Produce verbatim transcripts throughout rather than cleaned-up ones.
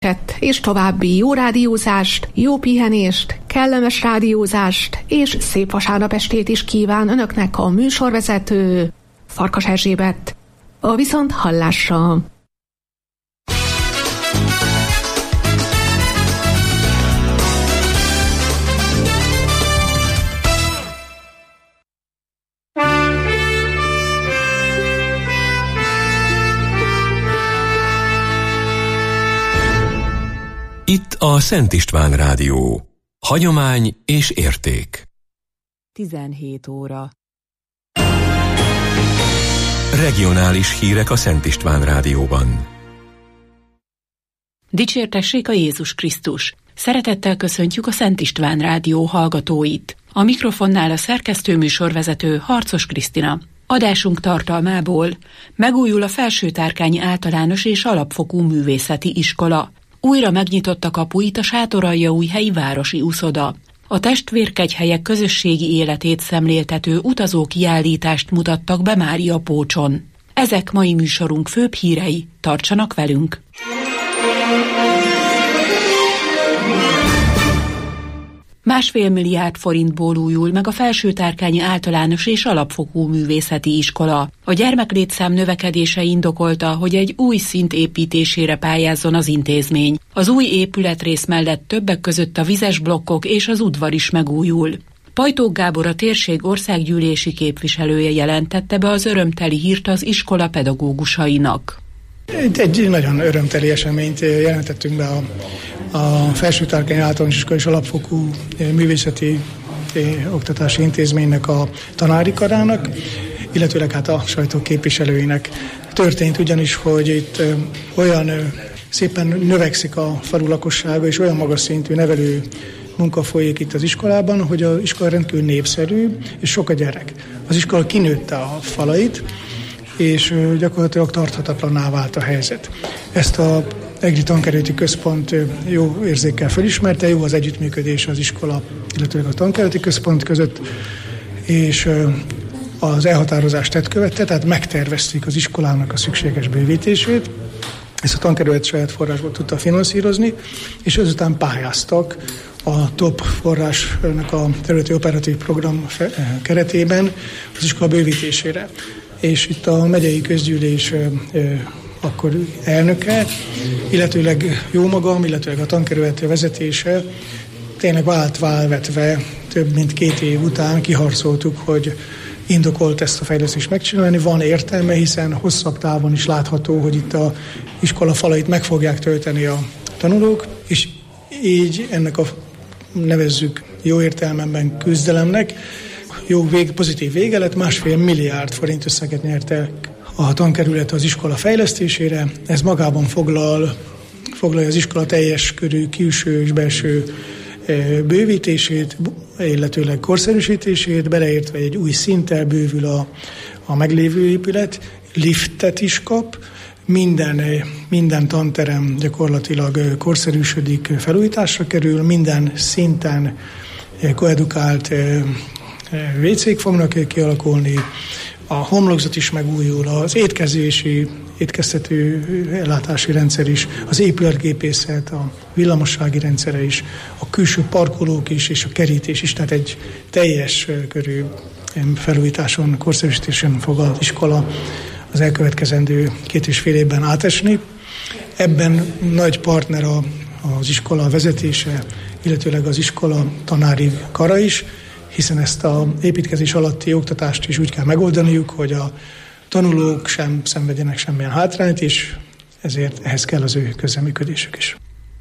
és további jó rádiózást, jó pihenést, kellemes rádiózást és szép vasárnap estét is kíván önöknek a műsorvezető Farkas Erzsébet. A viszont hallásra! Itt a Szent István Rádió. Hagyomány és érték. tizenhét óra. Regionális hírek a Szent István Rádióban. Dicsértessék a Jézus Krisztus! Szeretettel köszöntjük a Szent István Rádió hallgatóit. A mikrofonnál a szerkesztőműsorvezető Harcos Krisztina. Adásunk tartalmából: megújul a Felsőtárkányi Általános és Alapfokú Művészeti Iskola. Újra megnyitotta kapuit a Sátoraljaújhelyi Városi Uszoda. A testvérkegyhelyek közösségi életét szemléltető utazókiállítást mutattak be Máriapócson. Ezek mai műsorunk főbb hírei, tartsanak velünk! Másfél milliárd forintból újul meg a Felsőtárkányi Általános és Alapfokú Művészeti Iskola. A gyermeklétszám növekedése indokolta, hogy egy új szint építésére pályázzon az intézmény. Az új épületrész mellett többek között a vizes blokkok és az udvar is megújul. Pajtók Gábor, a térség országgyűlési képviselője jelentette be az örömteli hírt az iskola pedagógusainak. Egy, egy nagyon örömteli eseményt jelentettünk be a, a Felsőtárkányi Általános Iskola és Alapfokú Művészeti Oktatási Intézménynek a tanári karának, illetőleg hát a sajtó képviselőinek. Történt ugyanis, hogy itt olyan szépen növekszik a falu lakossága, és olyan magas szintű nevelő munka folyik itt az iskolában, hogy az iskola rendkívül népszerű, és sok a gyerek. Az iskola kinőtte a falait, és gyakorlatilag tarthatatlanná vált a helyzet. Ezt a Egri Tankerületi Központ jó érzékkel felismerte, jó az együttműködés az iskola, illetve a Tankerületi Központ között, és az elhatározást tett követte, tehát megtervezték az iskolának a szükséges bővítését. Ezt a tankerület saját forrásból tudta finanszírozni, és ezután pályáztak a TOP forrásnak a területi operatív program keretében az iskola bővítésére. És itt a megyei közgyűlés akkor elnöke, illetőleg jó magam, illetőleg a tankerület vezetése tényleg vált válvetve több mint két év után kiharcoltuk, hogy indokolt ezt a fejlesztést megcsinálni. Van értelme, hiszen hosszabb távon is látható, hogy itt a iskola falait meg fogják tölteni a tanulók, és így ennek a nevezzük jó értelemben küzdelemnek jó vég, pozitív vége lett, másfél milliárd forint összeget nyerte a tankerület az iskola fejlesztésére. Ez magában foglal, foglalja az iskola teljes körű külső és belső bővítését, illetőleg korszerűsítését, beleértve egy új szinttel bővül a, a meglévő épület, liftet is kap, minden, minden tanterem gyakorlatilag korszerűsödik, felújításra kerül, minden szinten koedukált vé cék fognak kialakulni, a homlokzat is megújul, az étkezési, étkeztető ellátási rendszer is, az épületgépészet, a villamossági rendszere is, a külső parkolók is, és a kerítés is, tehát egy teljes körű felújításon, korszerűsítésen fog az iskola az elkövetkezendő két és fél évben átesni. Ebben nagy partner a, az iskola vezetése, illetőleg az iskola tanári kara is, hiszen ezt az építkezés alatti oktatást is úgy kell megoldaniuk, hogy a tanulók sem szenvedjenek semmilyen hátrányt, és ezért ehhez kell az ő közreműködésük is.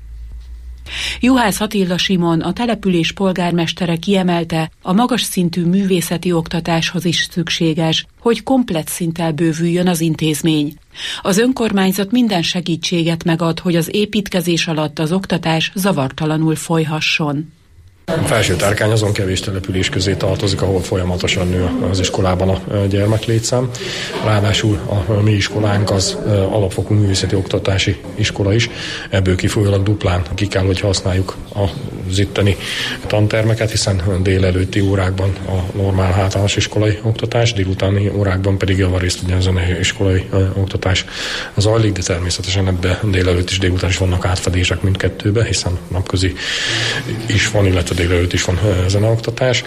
Juhász Attila Simon, a település polgármestere kiemelte, a magas szintű művészeti oktatáshoz is szükséges, hogy komplett szinttel bővüljön az intézmény. Az önkormányzat minden segítséget megad, hogy az építkezés alatt az oktatás zavartalanul folyhasson. A felső tárkány azon kevés település közé tartozik, ahol folyamatosan nő az iskolában a gyermeklétszám. Ráadásul a mi iskolánk az alapfokú művészeti oktatási iskola is. Ebből kifolyólag duplán ki kell, hogy használjuk az itteni tantermeket, hiszen délelőtti órákban a normál általános iskolai oktatás, délutáni órákban pedig javarészt ugye a zenei iskolai oktatás zajlik, de természetesen ebben délelőtt és délután is vannak átfedések mindkettőbe, hiszen napközi is van, illetve délelőtt is van zeneoktatás.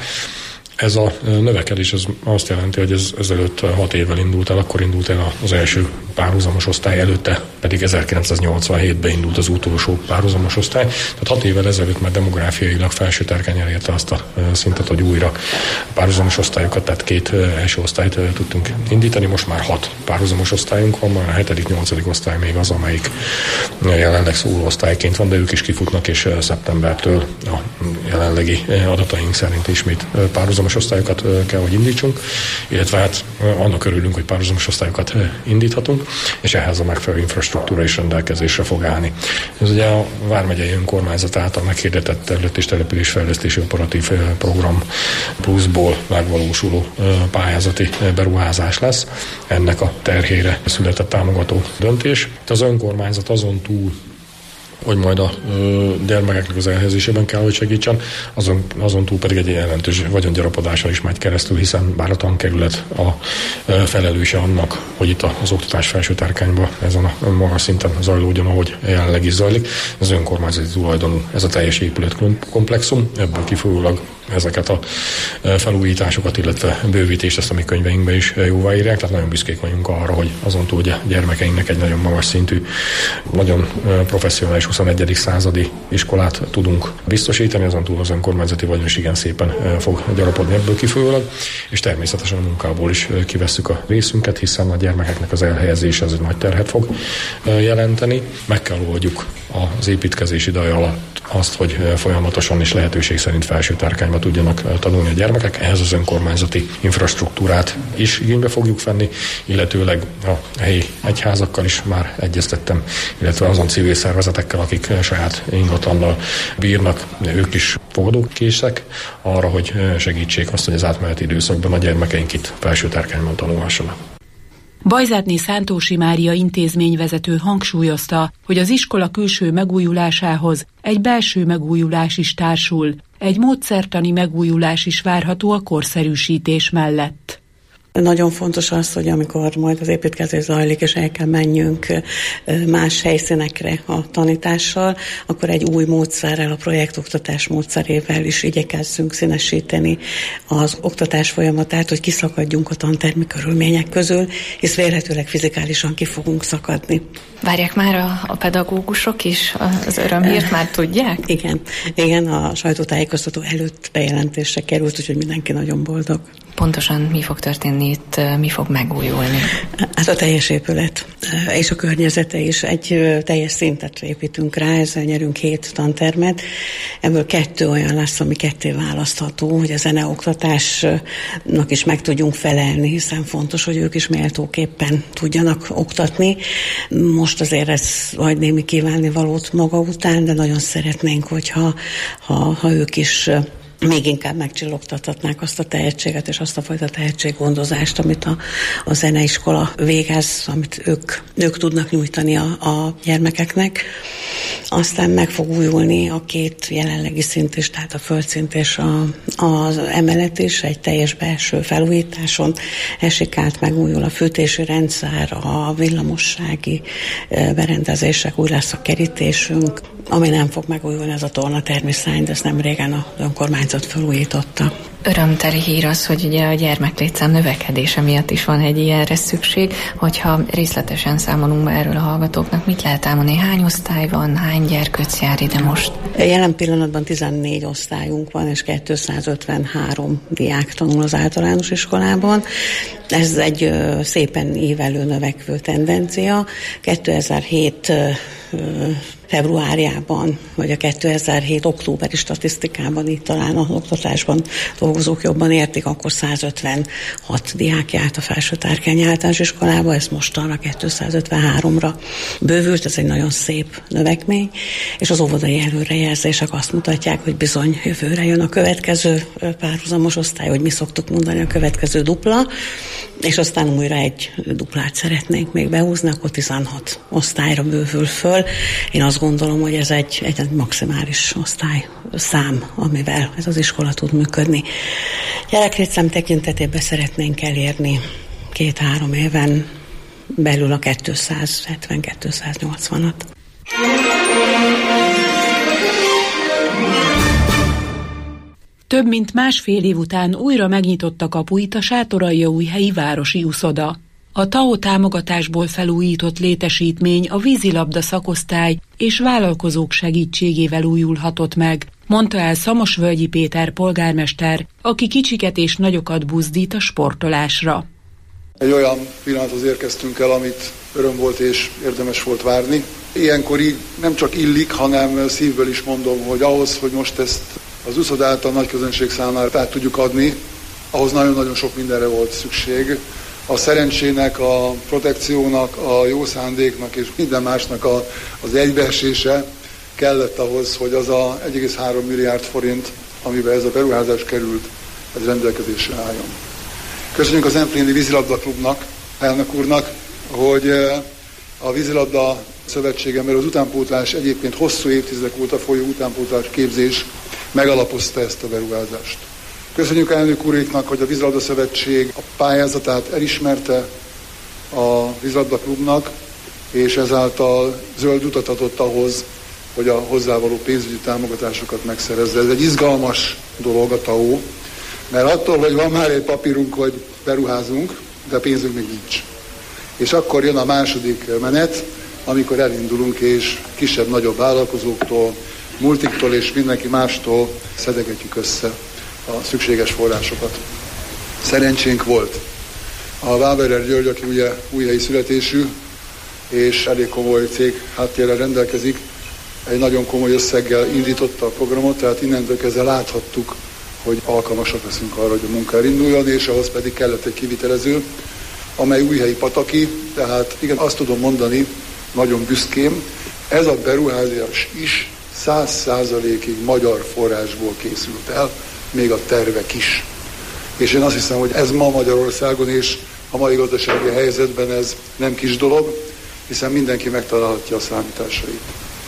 Ez a növekedés az azt jelenti, hogy ez ezelőtt hat évvel indult el, akkor indult el az első párhuzamos osztály, előtte pedig ezerkilencszáznyolcvanhétben indult az utolsó párhuzamos osztály. Tehát hat évvel ezelőtt már demográfiailag felső tárkány elérte azt a szintet, hogy újra párhuzamos osztályokat, tehát két első osztályt tudtunk indítani. Most már hat párhuzamos osztályunk van, már a hetedik, nyolcadik osztály még az, amelyik jelenleg szólóosztályként van, de ők is kifutnak, és szeptembertől a jelenlegi adataink szerint ismét párhuzamos osztályokat kell, hogy indítsunk, illetve hát annak örülünk, hogy párhuzamos osztályokat indíthatunk, és ehhez a megfelelő infrastruktúra is rendelkezésre fog állni. Ez ugye a Vármegyei Önkormányzat által meghirdetett terület- és településfejlesztési operatív program pluszból megvalósuló pályázati beruházás lesz. Ennek a terhére született támogató döntés. Az önkormányzat azon túl, hogy majd a ö, gyermekeknek az elhelyezésében kell, hogy segítsen, azon, azon túl pedig egy jelentős vagyongyarapodással is megy keresztül, hiszen bár a tankerület a ö, felelőse annak, hogy itt az oktatás felső tárkányban ezen a magas szinten zajlódjon, ahogy jelenleg is zajlik. Az önkormányzati tulajdonú ez a teljes épületkomplexum, ebből kifolyólag ezeket a felújításokat, illetve bővítést ezt a mi könyveinkben is jóváírják, tehát nagyon büszkék vagyunk arra, hogy azon túl, hogy a gyermekeinknek egy nagyon magas szintű, nagyon professzionális huszonegyedik századi iskolát tudunk biztosítani, azon túl az önkormányzati vagyon is igen szépen fog gyarapodni ebből kifolyólag, és természetesen a munkából is kivesszük a részünket, hiszen a gyermekeknek az elhelyezése az egy nagy terhet fog jelenteni. Meg kell oldjuk az építkezés ideje alatt azt, hogy folyamatosan és lehetőség szerint felső tárkányba tudjanak tanulni a gyermekek. Ehhez az önkormányzati infrastruktúrát is igénybe fogjuk venni, illetőleg a helyi egyházakkal is már egyeztettem, illetve azon civil szervezetekkel, akik saját ingatlannal bírnak, ők is fogadókészek arra, hogy segítsék azt, hogy az átmeneti időszakban a gyermekeink itt felső tárkányban tanulhassanak. Bajzátné Szántósi Mária intézményvezető hangsúlyozta, hogy az iskola külső megújulásához egy belső megújulás is társul, egy módszertani megújulás is várható a korszerűsítés mellett. Nagyon fontos az, hogy amikor majd az építkezés zajlik, és el kell menjünk más helyszínekre a tanítással, akkor egy új módszerrel, a projektoktatás módszerével is igyekezzünk színesíteni az oktatás folyamatát, hogy kiszakadjunk a tantermi körülmények közül, hisz vélhetőleg fizikálisan ki fogunk szakadni. Várják már a, a pedagógusok is az örömhírt, már tudják? Igen, igen, a sajtótájékoztató előtt bejelentésre került, úgyhogy mindenki nagyon boldog. Pontosan mi fog történni itt, mi fog megújulni? Hát a teljes épület és a környezete is. Egy teljes szintet építünk rá, ezzel nyerünk hét tantermet. Ebből kettő olyan lesz, ami ketté választható, hogy a zeneoktatásnak is meg tudjunk felelni, hiszen fontos, hogy ők is méltóképpen tudjanak oktatni. Most azért ez hagy némi kívánnivalót maga után, de nagyon szeretnénk, hogyha ha, ha ők is még inkább megcsillogtathatnák azt a tehetséget és azt a fajta tehetséggondozást, amit a, a zeneiskola végez, amit ők, ők tudnak nyújtani a, a gyermekeknek. Aztán meg fog újulni a két jelenlegi szint is, tehát a földszint és a, az emelet is egy teljes belső felújításon esik át, megújul a fűtési rendszer, a villamossági berendezések, új lesz a kerítésünk. Ami nem fog megújulni, ez a tornatermi szány, de ezt nem régen az önkormányzat felújította. Örömteli hír az, hogy ugye a gyermeklétszám növekedése miatt is van egy ilyenre szükség, hogyha részletesen számolunk be erről a hallgatóknak, mit lehet elmondani, hány osztály van, hány gyerkőc jár ide most? Jelen pillanatban tizennégy osztályunk van, és kétszázötvenhárom diák tanul az általános iskolában. Ez egy szépen ívelő, növekvő tendencia. kétezer-hét februárjában, vagy a kétezer-hét októberi statisztikában, itt talán az oktatásban dolgozók jobban értik, akkor százötvenhat diák járt a Felső Tárkány Általános Iskolába, ez mostanra kétszázötvenháromra bővült, ez egy nagyon szép növekmény, és az óvodai előrejelzések azt mutatják, hogy bizony jövőre jön a következő párhuzamos osztály, hogy mi szoktuk mondani, a következő dupla, és aztán újra egy duplát szeretnénk még behúzni, akkor tizenhat osztályra bővül föl. Én azt gondolom, hogy ez egy, egy maximális osztály szám, amivel ez az iskola tud működni. Gyereklétszám tekintetében szeretnénk elérni két-három éven belül a kétszázhetven-kétszáznyolcvanat. Több mint másfél év után újra megnyitott kapuit a Sátoraljaújhelyi Városi Uszoda. A té á o támogatásból felújított létesítmény a vízilabda szakosztály és vállalkozók segítségével újulhatott meg, mondta el Szamosvölgyi Péter polgármester, aki kicsiket és nagyokat buzdít a sportolásra. Egy olyan pillanathoz érkeztünk el, amit öröm volt és érdemes volt várni. Ilyenkor így nem csak illik, hanem szívből is mondom, hogy ahhoz, hogy most ezt az uszodát a nagy közönség számára át tudjuk adni, ahhoz nagyon-nagyon sok mindenre volt szükség. A szerencsének, a protekciónak, a jó szándéknak és minden másnak a, az egybeesése kellett ahhoz, hogy az a egy egész három milliárd forint, amiben ez a beruházás került, ez rendelkezésre álljon. Köszönjük az Empléni Vízilabda Klubnak, elnök úrnak, hogy a Vízilabda Szövetsége, mert az utánpótlás egyébként hosszú évtizedek óta folyó utánpótlás képzés megalapozta ezt a beruházást. Köszönjük elnök úriknak, hogy a Vízilabda Szövetség a pályázatát elismerte a Vízilabda Klubnak, és ezáltal zöld utat adott ahhoz, hogy a hozzávaló pénzügyi támogatásokat megszerezze. Ez egy izgalmas dolog a té á o, mert attól, hogy van már egy papírunk, hogy beruházunk, de pénzünk még nincs. És akkor jön a második menet, amikor elindulunk, és kisebb-nagyobb vállalkozóktól, multiktól és mindenki mástól szedegetjük össze a szükséges forrásokat. Szerencsénk volt. A Waberer György, aki ugye újhelyi születésű, és elég komoly cég háttérrel rendelkezik, egy nagyon komoly összeggel indította a programot, tehát innentől kezdve láthattuk, hogy alkalmasak leszünk arra, hogy a munka elinduljon, és ahhoz pedig kellett egy kivitelező, amely újhelyi pataki, tehát igen, azt tudom mondani, nagyon büszkén, ez a beruházás is száz százalékig magyar forrásból készült el, még a tervek is. És én azt hiszem, hogy ez ma Magyarországon és a mai gazdasági helyzetben ez nem kis dolog, hiszen mindenki megtalálhatja a számításait.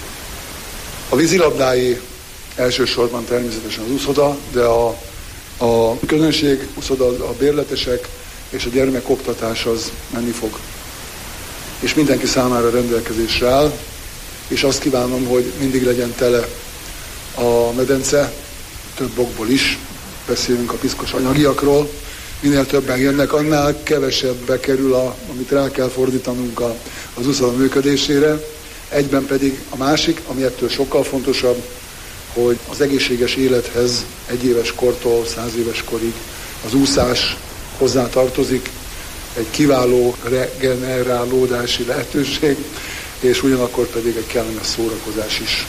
A vízilabdái elsősorban természetesen az uszoda, de a, a közönség uszoda, a bérletesek és a gyermekoktatás az menni fog. És mindenki számára rendelkezésre áll, és azt kívánom, hogy mindig legyen tele a medence, több okból is, beszélünk a piszkos anyagiakról, minél többen jönnek, annál kevesebbe kerül, a, amit rá kell fordítanunk a, az uszoda működésére. Egyben pedig a másik, ami ettől sokkal fontosabb, hogy az egészséges élethez egy éves kortól száz éves korig az úszás hozzá tartozik, egy kiváló regenerálódási lehetőség, és ugyanakkor pedig egy kellemes szórakozás is.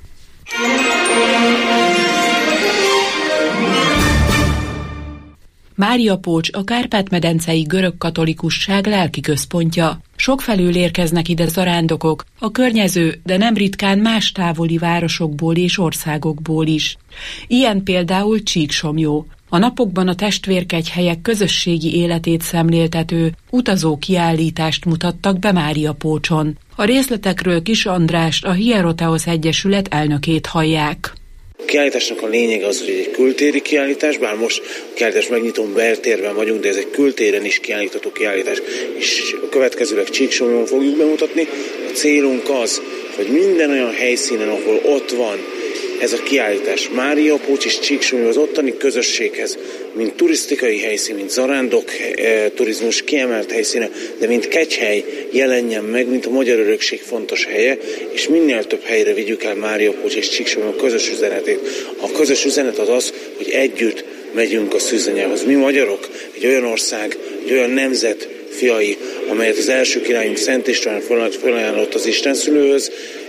Mária Pócs a Kárpát-medencei görög katolikusság lelki központja. Sokfelől érkeznek ide zarándokok, a környező, de nem ritkán más távoli városokból és országokból is. Ilyen például Csíksomlyó. A napokban a testvérkegyhelyek közösségi életét szemléltető utazó kiállítást mutattak be Mária Pócson. A részletekről Kis Andrást, a Hieroteosz Egyesület elnökét hallják. A kiállításnak a lényege az, hogy egy kültéri kiállítás, bár most a kiállítás megnyitón beltérben vagyunk, de ez egy kültéren is kiállítható kiállítás, és a következőleg Csíksomlyon fogjuk bemutatni. A célunk az, hogy minden olyan helyszínen, ahol ott van ez a kiállítás, Mária Pócs és Csíksomlyó az ottani közösséghez, mint turisztikai helyszín, mint zarándok e, turizmus kiemelt helyszíne, de mint kegyhely jelenjen meg, mint a magyar örökség fontos helye, és minél több helyre vigyük el Mária Pócs és Csíksomlyó közös üzenetét. A közös üzenet az az, hogy együtt megyünk a szűzanyához. Mi magyarok, egy olyan ország, egy olyan nemzet fiai, amelyet az első királyunk Szent István felajánlott az Istenszülőhöz,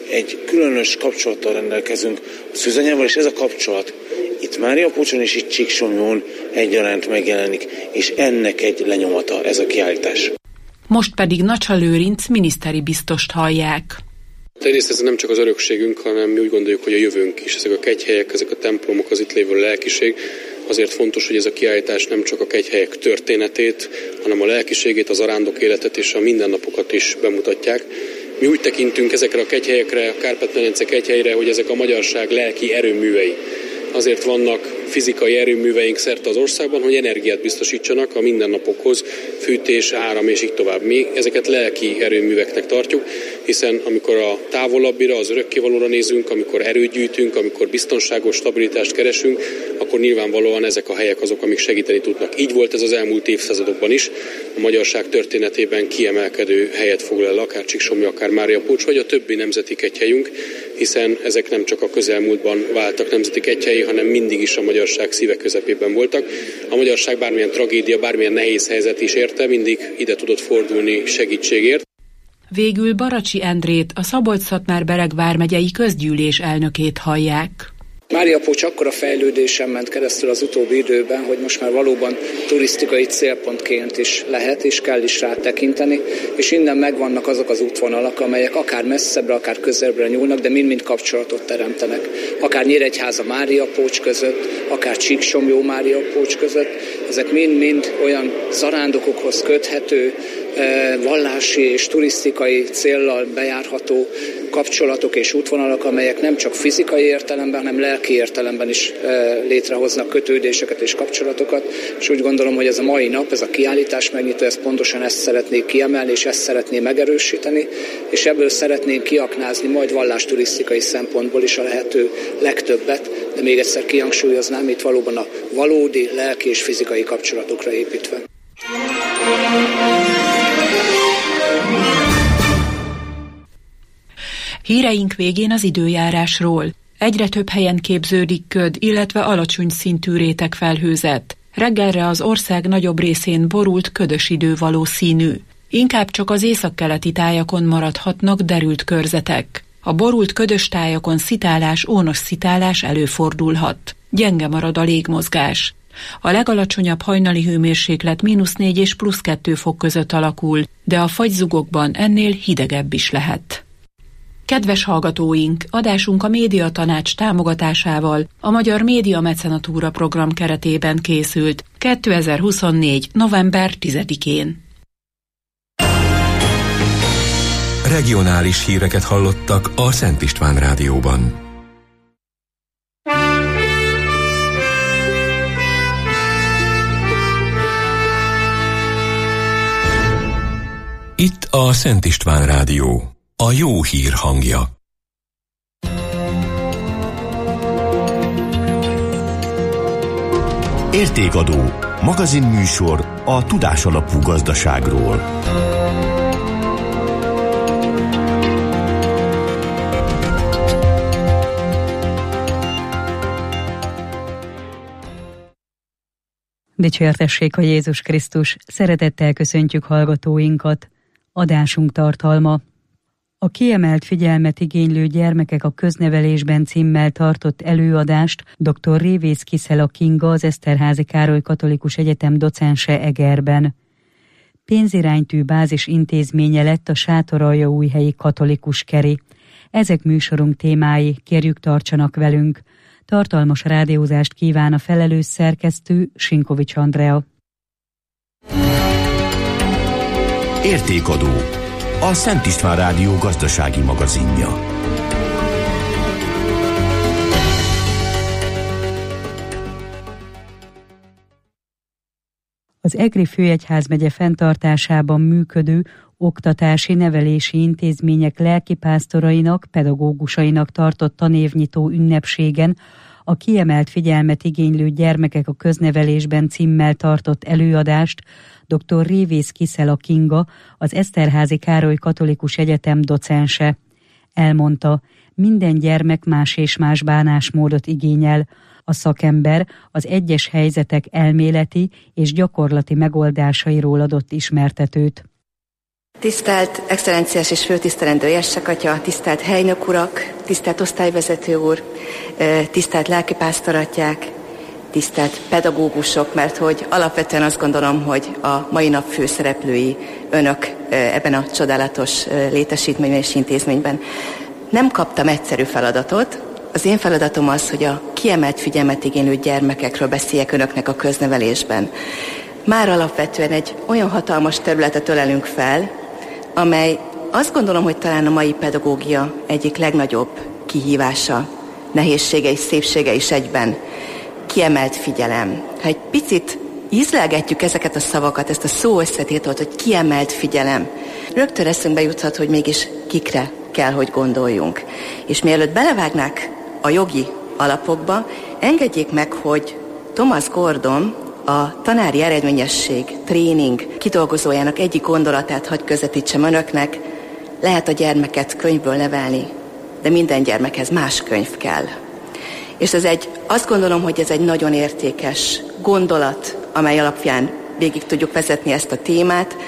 egy különös kapcsolattal rendelkezünk a szűzanyával, és ez a kapcsolat itt Máriapócson és itt Csíksomlyón egyaránt megjelenik, és ennek egy lenyomata ez a kiállítás. Most pedig Nacsa Lőrinc miniszteri biztost hallják. Egyrészt ez nem csak az örökségünk, hanem mi úgy gondoljuk, hogy a jövőnk is. Ezek a kegyhelyek, ezek a templomok, az itt lévő lelkiség. Azért fontos, hogy ez a kiállítás nem csak a kegyhelyek történetét, hanem a lelkiségét, az arándok életet és a mindennapokat is bemutatják. Mi úgy tekintünk ezekre a kegyhelyekre, a Kárpát-medence kegyhelyre, hogy ezek a magyarság lelki erőművei. Azért vannak fizikai erőműveink szerte az országban, hogy energiát biztosítsanak a mindennapokhoz, fűtés, áram és így tovább. Mi ezeket lelki erőműveknek tartjuk, hiszen amikor a távolabbira, az örökkévalóra nézünk, amikor erőt gyűjtünk, amikor biztonságos stabilitást keresünk, akkor nyilvánvalóan ezek a helyek azok, amik segíteni tudnak. Így volt ez az elmúlt évszázadokban is. A magyarság történetében kiemelkedő helyet foglal el akár Csíksomly, akár Máriapócs, vagy a többi nemzeti kegyhelyünk, hiszen ezek nem csak a közelmúltban váltak nemzeti kegyhelyi, hanem mindig is a magyarság szíve közepében voltak. A magyarság bármilyen tragédia, bármilyen nehéz helyzet is érte, mindig ide tudott fordulni segítségért. Végül Baracsi Endrét, a Szabolcs-Szatmár-Bereg vármegyei közgyűlés elnökét hallják. Máriapócs akkora fejlődésen ment keresztül az utóbbi időben, hogy most már valóban turisztikai célpontként is lehet és kell is rá tekinteni, és innen megvannak azok az útvonalak, amelyek akár messzebbre, akár közelebbre nyúlnak, de mind-mind kapcsolatot teremtenek. Akár Nyíregyháza Máriapócs között, akár Csíksomlyó Máriapócs között, ezek mind-mind olyan zarándokokhoz köthető, vallási és turisztikai céllal bejárható kapcsolatok és útvonalak, amelyek nem csak fizikai értelemben, hanem lelki értelemben is létrehoznak kötődéseket és kapcsolatokat, és úgy gondolom, hogy ez a mai nap, ez a kiállítás megnyitó, ez pontosan ezt szeretné kiemelni, és ezt szeretné megerősíteni, és ebből szeretnénk kiaknázni majd vallásturisztikai szempontból is a lehető legtöbbet, de még egyszer kihangsúlyoznám, itt valóban a valódi lelki és fizikai kapcsolatokra építve. Híreink végén az időjárásról. Egyre több helyen képződik köd, illetve alacsony szintű rétegfelhőzet. Reggelre az ország nagyobb részén borult, ködös idő valószínű. Inkább csak az északkeleti tájakon maradhatnak derült körzetek. A borult ködös tájakon szitálás, ónos szitálás előfordulhat. Gyenge marad a légmozgás. A legalacsonyabb hajnali hőmérséklet mínusz négy és plusz kettő fok között alakul, de a fagyzugokban ennél hidegebb is lehet. Kedves hallgatóink, adásunk a Médiatanács támogatásával a Magyar Média Mecenatúra program keretében készült kétezer-huszonnégy. november tizedikén. Regionális híreket hallottak a Szent István Rádióban. Itt a Szent István Rádió. A jó hír hangja. Értékadó. Magazinműsor a tudásalapú gazdaságról. Dicsértessék a Jézus Krisztus, szeretettel köszöntjük hallgatóinkat. Adásunk tartalma. A kiemelt figyelmet igénylő gyermekek a köznevelésben címmel tartott előadást dr. Révész Kiszela Kinga, az Eszterházy Károly Katolikus Egyetem docense Egerben. Pénziránytű bázis intézménye lett a Sátoraljaújhelyi Katolikus Keri. Ezek műsorunk témái, kérjük tartsanak velünk. Tartalmas rádiózást kíván a felelős szerkesztő, Sinkovics Andrea. Értékadó. A Szent István Rádió gazdasági magazinja. Az Egri Főegyházmegye fenntartásában működő oktatási, nevelési intézmények lelkipásztorainak, pedagógusainak tartott tanévnyitó ünnepségen a kiemelt figyelmet igénylő gyermekek a köznevelésben címmel tartott előadást dr. Révész Kiszela Kinga, az Eszterházy Károly Katolikus Egyetem docense. Elmondta, minden gyermek más és más bánásmódot igényel. A szakember az egyes helyzetek elméleti és gyakorlati megoldásairól adott ismertetőt. Tisztelt excellenciás és főtisztelendő érsekatya, tisztelt helynök urak, tisztelt osztályvezető úr, tisztelt lelkipásztoratják, tisztelt pedagógusok, mert hogy alapvetően azt gondolom, hogy a mai nap főszereplői önök ebben a csodálatos létesítményben és intézményben. Nem kaptam egyszerű feladatot. Az én feladatom az, hogy a kiemelt figyelmet igénylő gyermekekről beszéljek önöknek a köznevelésben. Már alapvetően egy olyan hatalmas területet ölelünk fel, amely azt gondolom, hogy talán a mai pedagógia egyik legnagyobb kihívása, nehézsége és szépsége is egyben. Kiemelt figyelem. Ha egy picit ízlelgetjük ezeket a szavakat, ezt a szó összetételt, hogy kiemelt figyelem, rögtön eszünkbe juthat, hogy mégis kikre kell, hogy gondoljunk. És mielőtt belevágnák a jogi alapokba, engedjék meg, hogy Thomas Gordon, a tanári eredményesség tréning kidolgozójának egyik gondolatát hadd közvetítsem önöknek. Lehet a gyermeket könyvből nevelni, de minden gyermekhez más könyv kell. És ez egy, azt gondolom, hogy ez egy nagyon értékes gondolat, amely alapján végig tudjuk vezetni ezt a témát.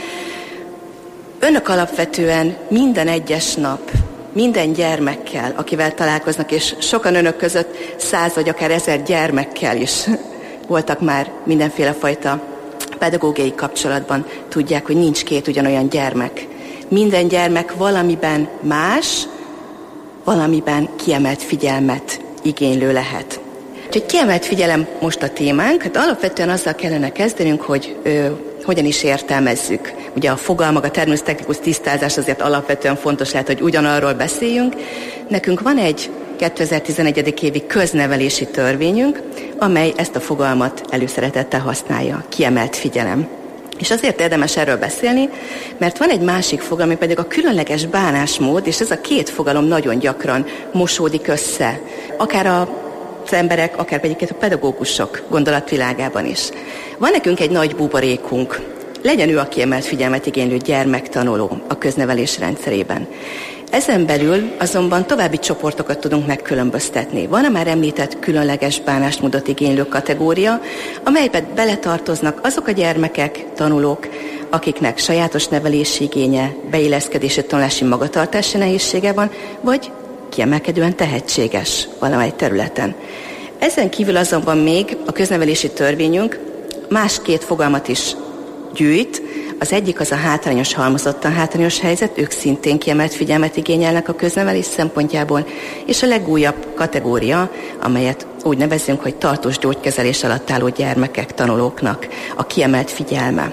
Önök alapvetően minden egyes nap, minden gyermekkel, akivel találkoznak, és sokan önök között száz vagy akár ezer gyermekkel is voltak már mindenféle fajta pedagógiai kapcsolatban, tudják, hogy nincs két ugyanolyan gyermek. Minden gyermek valamiben más, valamiben kiemelt figyelmet igénylő lehet. Úgyhogy kiemelt figyelem most a témánk, hát alapvetően azzal kellene kezdenünk, hogy ö, hogyan is értelmezzük. Ugye a fogalmak, a terminus-technikus tisztázás azért alapvetően fontos lehet, hogy ugyanarról beszéljünk. Nekünk van egy kétezer-tizenegy. évi köznevelési törvényünk, amely ezt a fogalmat előszeretettel használja, kiemelt figyelem. És azért érdemes erről beszélni, mert van egy másik fogalom, ami pedig a különleges bánásmód, és ez a két fogalom nagyon gyakran mosódik össze. Akár a az emberek, akár pedig a pedagógusok gondolatvilágában is. Van nekünk egy nagy buborékunk, legyen ő a kiemelt figyelmet igénylő gyermektanuló a köznevelés rendszerében. Ezen belül azonban további csoportokat tudunk megkülönböztetni. Van a már említett különleges bánásmódot igénylő kategória, amelybe beletartoznak azok a gyermekek, tanulók, akiknek sajátos nevelési igénye, beilleszkedési tanulási magatartási nehézsége van, vagy kiemelkedően tehetséges valamely területen. Ezen kívül azonban még a köznevelési törvényünk más két fogalmat is gyűjt. Az egyik az a hátrányos, halmozottan hátrányos helyzet, ők szintén kiemelt figyelmet igényelnek a köznevelés szempontjából, és a legújabb kategória, amelyet úgy nevezünk, hogy tartós gyógykezelés alatt álló gyermekek, tanulóknak a kiemelt figyelme.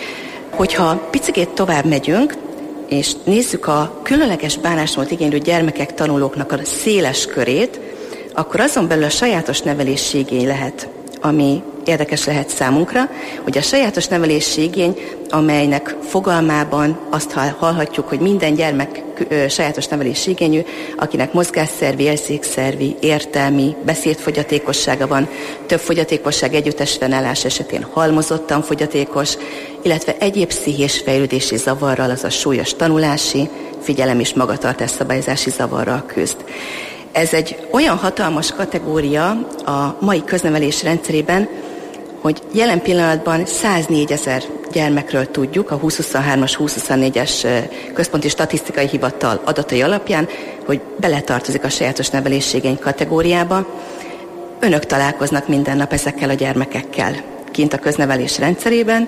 Hogyha picikét tovább megyünk, és nézzük a különleges bánásmódot igénylő gyermekek, tanulóknak a széles körét, akkor azon belül a sajátos nevelési igény lehet, ami érdekes lehet számunkra, hogy a sajátos nevelési igény, amelynek fogalmában azt hallhatjuk, hogy minden gyermek sajátos nevelési igényű, akinek mozgásszervi, érzékszervi, értelmi, beszédfogyatékossága van, több fogyatékosság együttes fennállás esetén halmozottan fogyatékos, illetve egyéb pszichés fejlődési zavarral, azaz súlyos tanulási, figyelem és magatartás szabályozási zavarral küzd. Ez egy olyan hatalmas kategória a mai köznevelés rendszerében, hogy jelen pillanatban száznégy gyermekről tudjuk a húsz-huszonhármas, húsz-huszonnégyes központi statisztikai hivatal adatai alapján, hogy beletartozik a sajátos nevelési igény kategóriába. Önök találkoznak minden nap ezekkel a gyermekekkel kint a köznevelés rendszerében,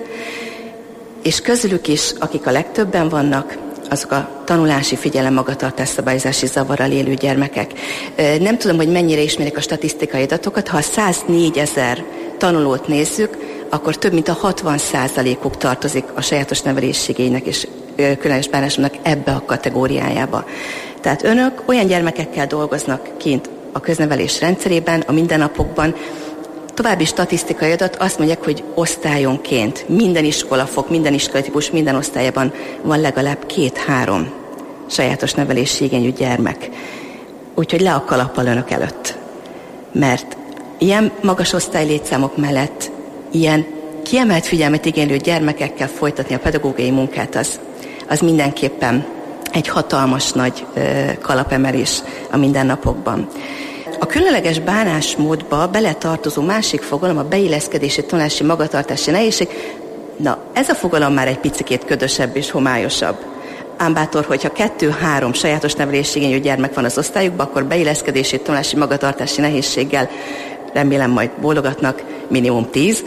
és közülük is, akik a legtöbben vannak, azok a tanulási figyelem magatartás szabályozási zavarral élő gyermekek. Nem tudom, hogy mennyire ismerik a statisztikai adatokat, ha a száznégy ezer tanulót nézzük, akkor több mint a hatvan százalékuk tartozik a sajátos nevelési igénynek és különleges bánásmódnak ebbe a kategóriájába. Tehát önök olyan gyermekekkel dolgoznak kint a köznevelés rendszerében, a mindennapokban. További statisztikai adat azt mondják, hogy osztályonként minden iskolafok, minden iskolatípus, minden osztályban van legalább két-három sajátos nevelési igényű gyermek. Úgyhogy le a kalappal önök előtt. Mert ilyen magas osztálylétszámok mellett ilyen kiemelt figyelmet igénylő gyermekekkel folytatni a pedagógiai munkát, az, az mindenképpen egy hatalmas nagy ö, kalapemelés a mindennapokban. A különleges bánásmódba beletartozó másik fogalom a beilleszkedési, tanulási, magatartási nehézség. Na, ez a fogalom már egy picikét ködösebb és homályosabb. ám bátor, hogyha kettő-három sajátos nevelési igényű gyermek van az osztályukban, akkor beilleszkedési, tanulási, magatartási nehézséggel, remélem majd bólogatnak, minimum tíz,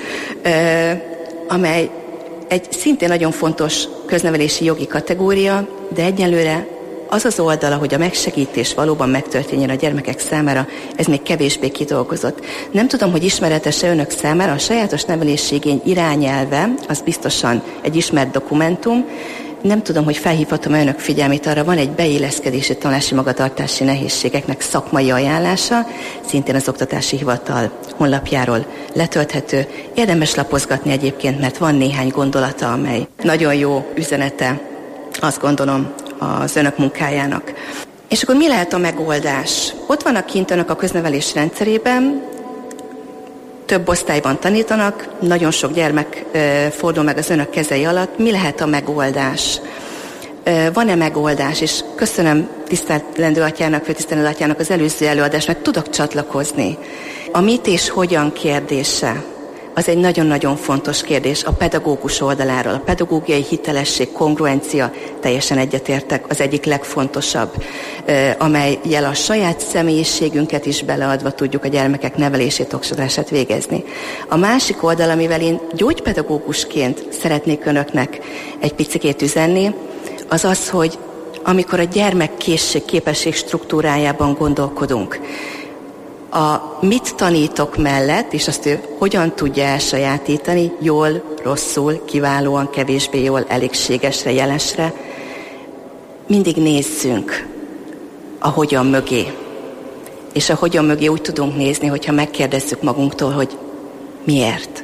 amely egy szintén nagyon fontos köznevelési jogi kategória, de egyelőre az az oldala, hogy a megsegítés valóban megtörténjen a gyermekek számára, ez még kevésbé kidolgozott. Nem tudom, hogy ismeretes-e önök számára, a sajátos nevelési igény irányelve, az biztosan egy ismert dokumentum. Nem tudom, hogy felhívhatom önök figyelmét arra, van egy beilleszkedési, tanulási, magatartási nehézségeknek szakmai ajánlása, szintén az Oktatási Hivatal honlapjáról letölthető. Érdemes lapozgatni egyébként, mert van néhány gondolata, amely nagyon jó üzenete, azt gondolom, az önök munkájának. És akkor mi lehet a megoldás? Ott vannak kint önök a köznevelés rendszerében, több osztályban tanítanak, nagyon sok gyermek e, fordul meg az önök kezei alatt. Mi lehet a megoldás? E, van-e megoldás? És köszönöm tisztelendő atyának, főtisztelendő atyának az előző előadást, mert tudok csatlakozni. A mit és hogyan kérdése, az egy nagyon-nagyon fontos kérdés a pedagógus oldaláról. A pedagógiai hitelesség, kongruencia, teljesen egyetértek, az egyik legfontosabb, amelyel a saját személyiségünket is beleadva tudjuk a gyermekek nevelését, oktatását végezni. A másik oldal, amivel én gyógypedagógusként szeretnék önöknek egy picikét üzenni, az az, hogy amikor a gyermek készség, képesség struktúrájában gondolkodunk, a mit tanítok mellett, és azt ő hogyan tudja elsajátítani, jól, rosszul, kiválóan, kevésbé jól, elégségesre, jelesre, mindig nézzünk a hogyan mögé. És a hogyan mögé úgy tudunk nézni, hogyha megkérdezzük magunktól, hogy miért.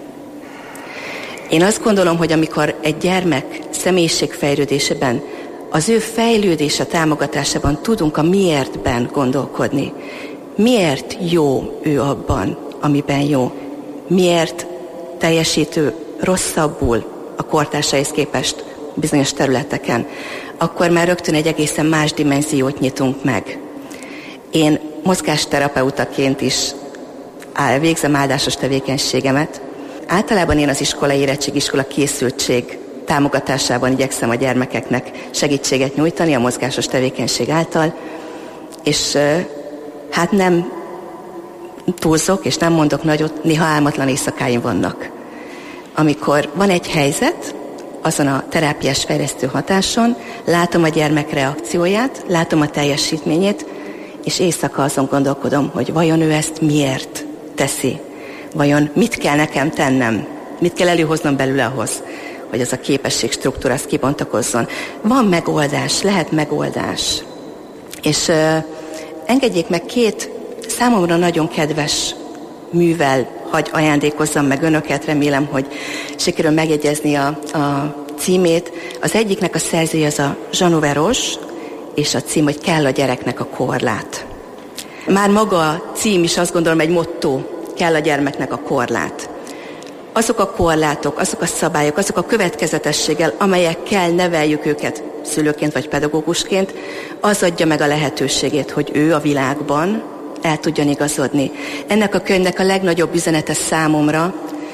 Én azt gondolom, hogy amikor egy gyermek személyiségfejlődésében, az ő fejlődése támogatásában tudunk a miértben gondolkodni, miért jó ő abban, amiben jó? Miért teljesítő rosszabbul a kortársaihoz képest bizonyos területeken? Akkor már rögtön egy egészen más dimenziót nyitunk meg. Én mozgásterapeutaként is végzem áldásos tevékenységemet. Általában én az iskolai érettség, iskola készültség támogatásában igyekszem a gyermekeknek segítséget nyújtani a mozgásos tevékenység által, és hát nem túlzok, és nem mondok nagyot, néha álmatlan éjszakáim vannak. Amikor van egy helyzet, azon a terápiás fejlesztő hatáson, látom a gyermek reakcióját, látom a teljesítményét, és éjszaka azon gondolkodom, hogy vajon ő ezt miért teszi, vajon mit kell nekem tennem, mit kell előhoznom belőle ahhoz, hogy az a képesség struktúra az kibontakozzon. Van megoldás, lehet megoldás. És uh, engedjék meg két számomra nagyon kedves művel, hagy ajándékozzam meg önöket, remélem, hogy sikerül megjegyezni a, a címét. Az egyiknek a szerzője az a Zsanoveros, és a cím, hogy kell a gyereknek a korlát. Már maga a cím is azt gondolom egy motto, kell a gyermeknek a korlát. Azok a korlátok, azok a szabályok, azok a következetességgel, amelyekkel neveljük őket szülőként vagy pedagógusként, az adja meg a lehetőségét, hogy ő a világban el tudjon igazodni. Ennek a könyvnek a legnagyobb üzenete számomra,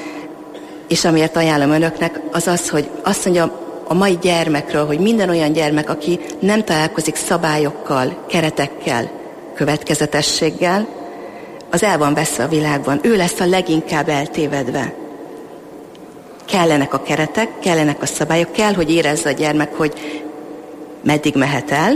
és amiért ajánlom önöknek, az az, hogy azt mondja a mai gyermekről, hogy minden olyan gyermek, aki nem találkozik szabályokkal, keretekkel, következetességgel, az el van veszve a világban. Ő lesz a leginkább eltévedve. Kellenek a keretek, kellenek a szabályok, kell, hogy érezze a gyermek, hogy meddig mehet el,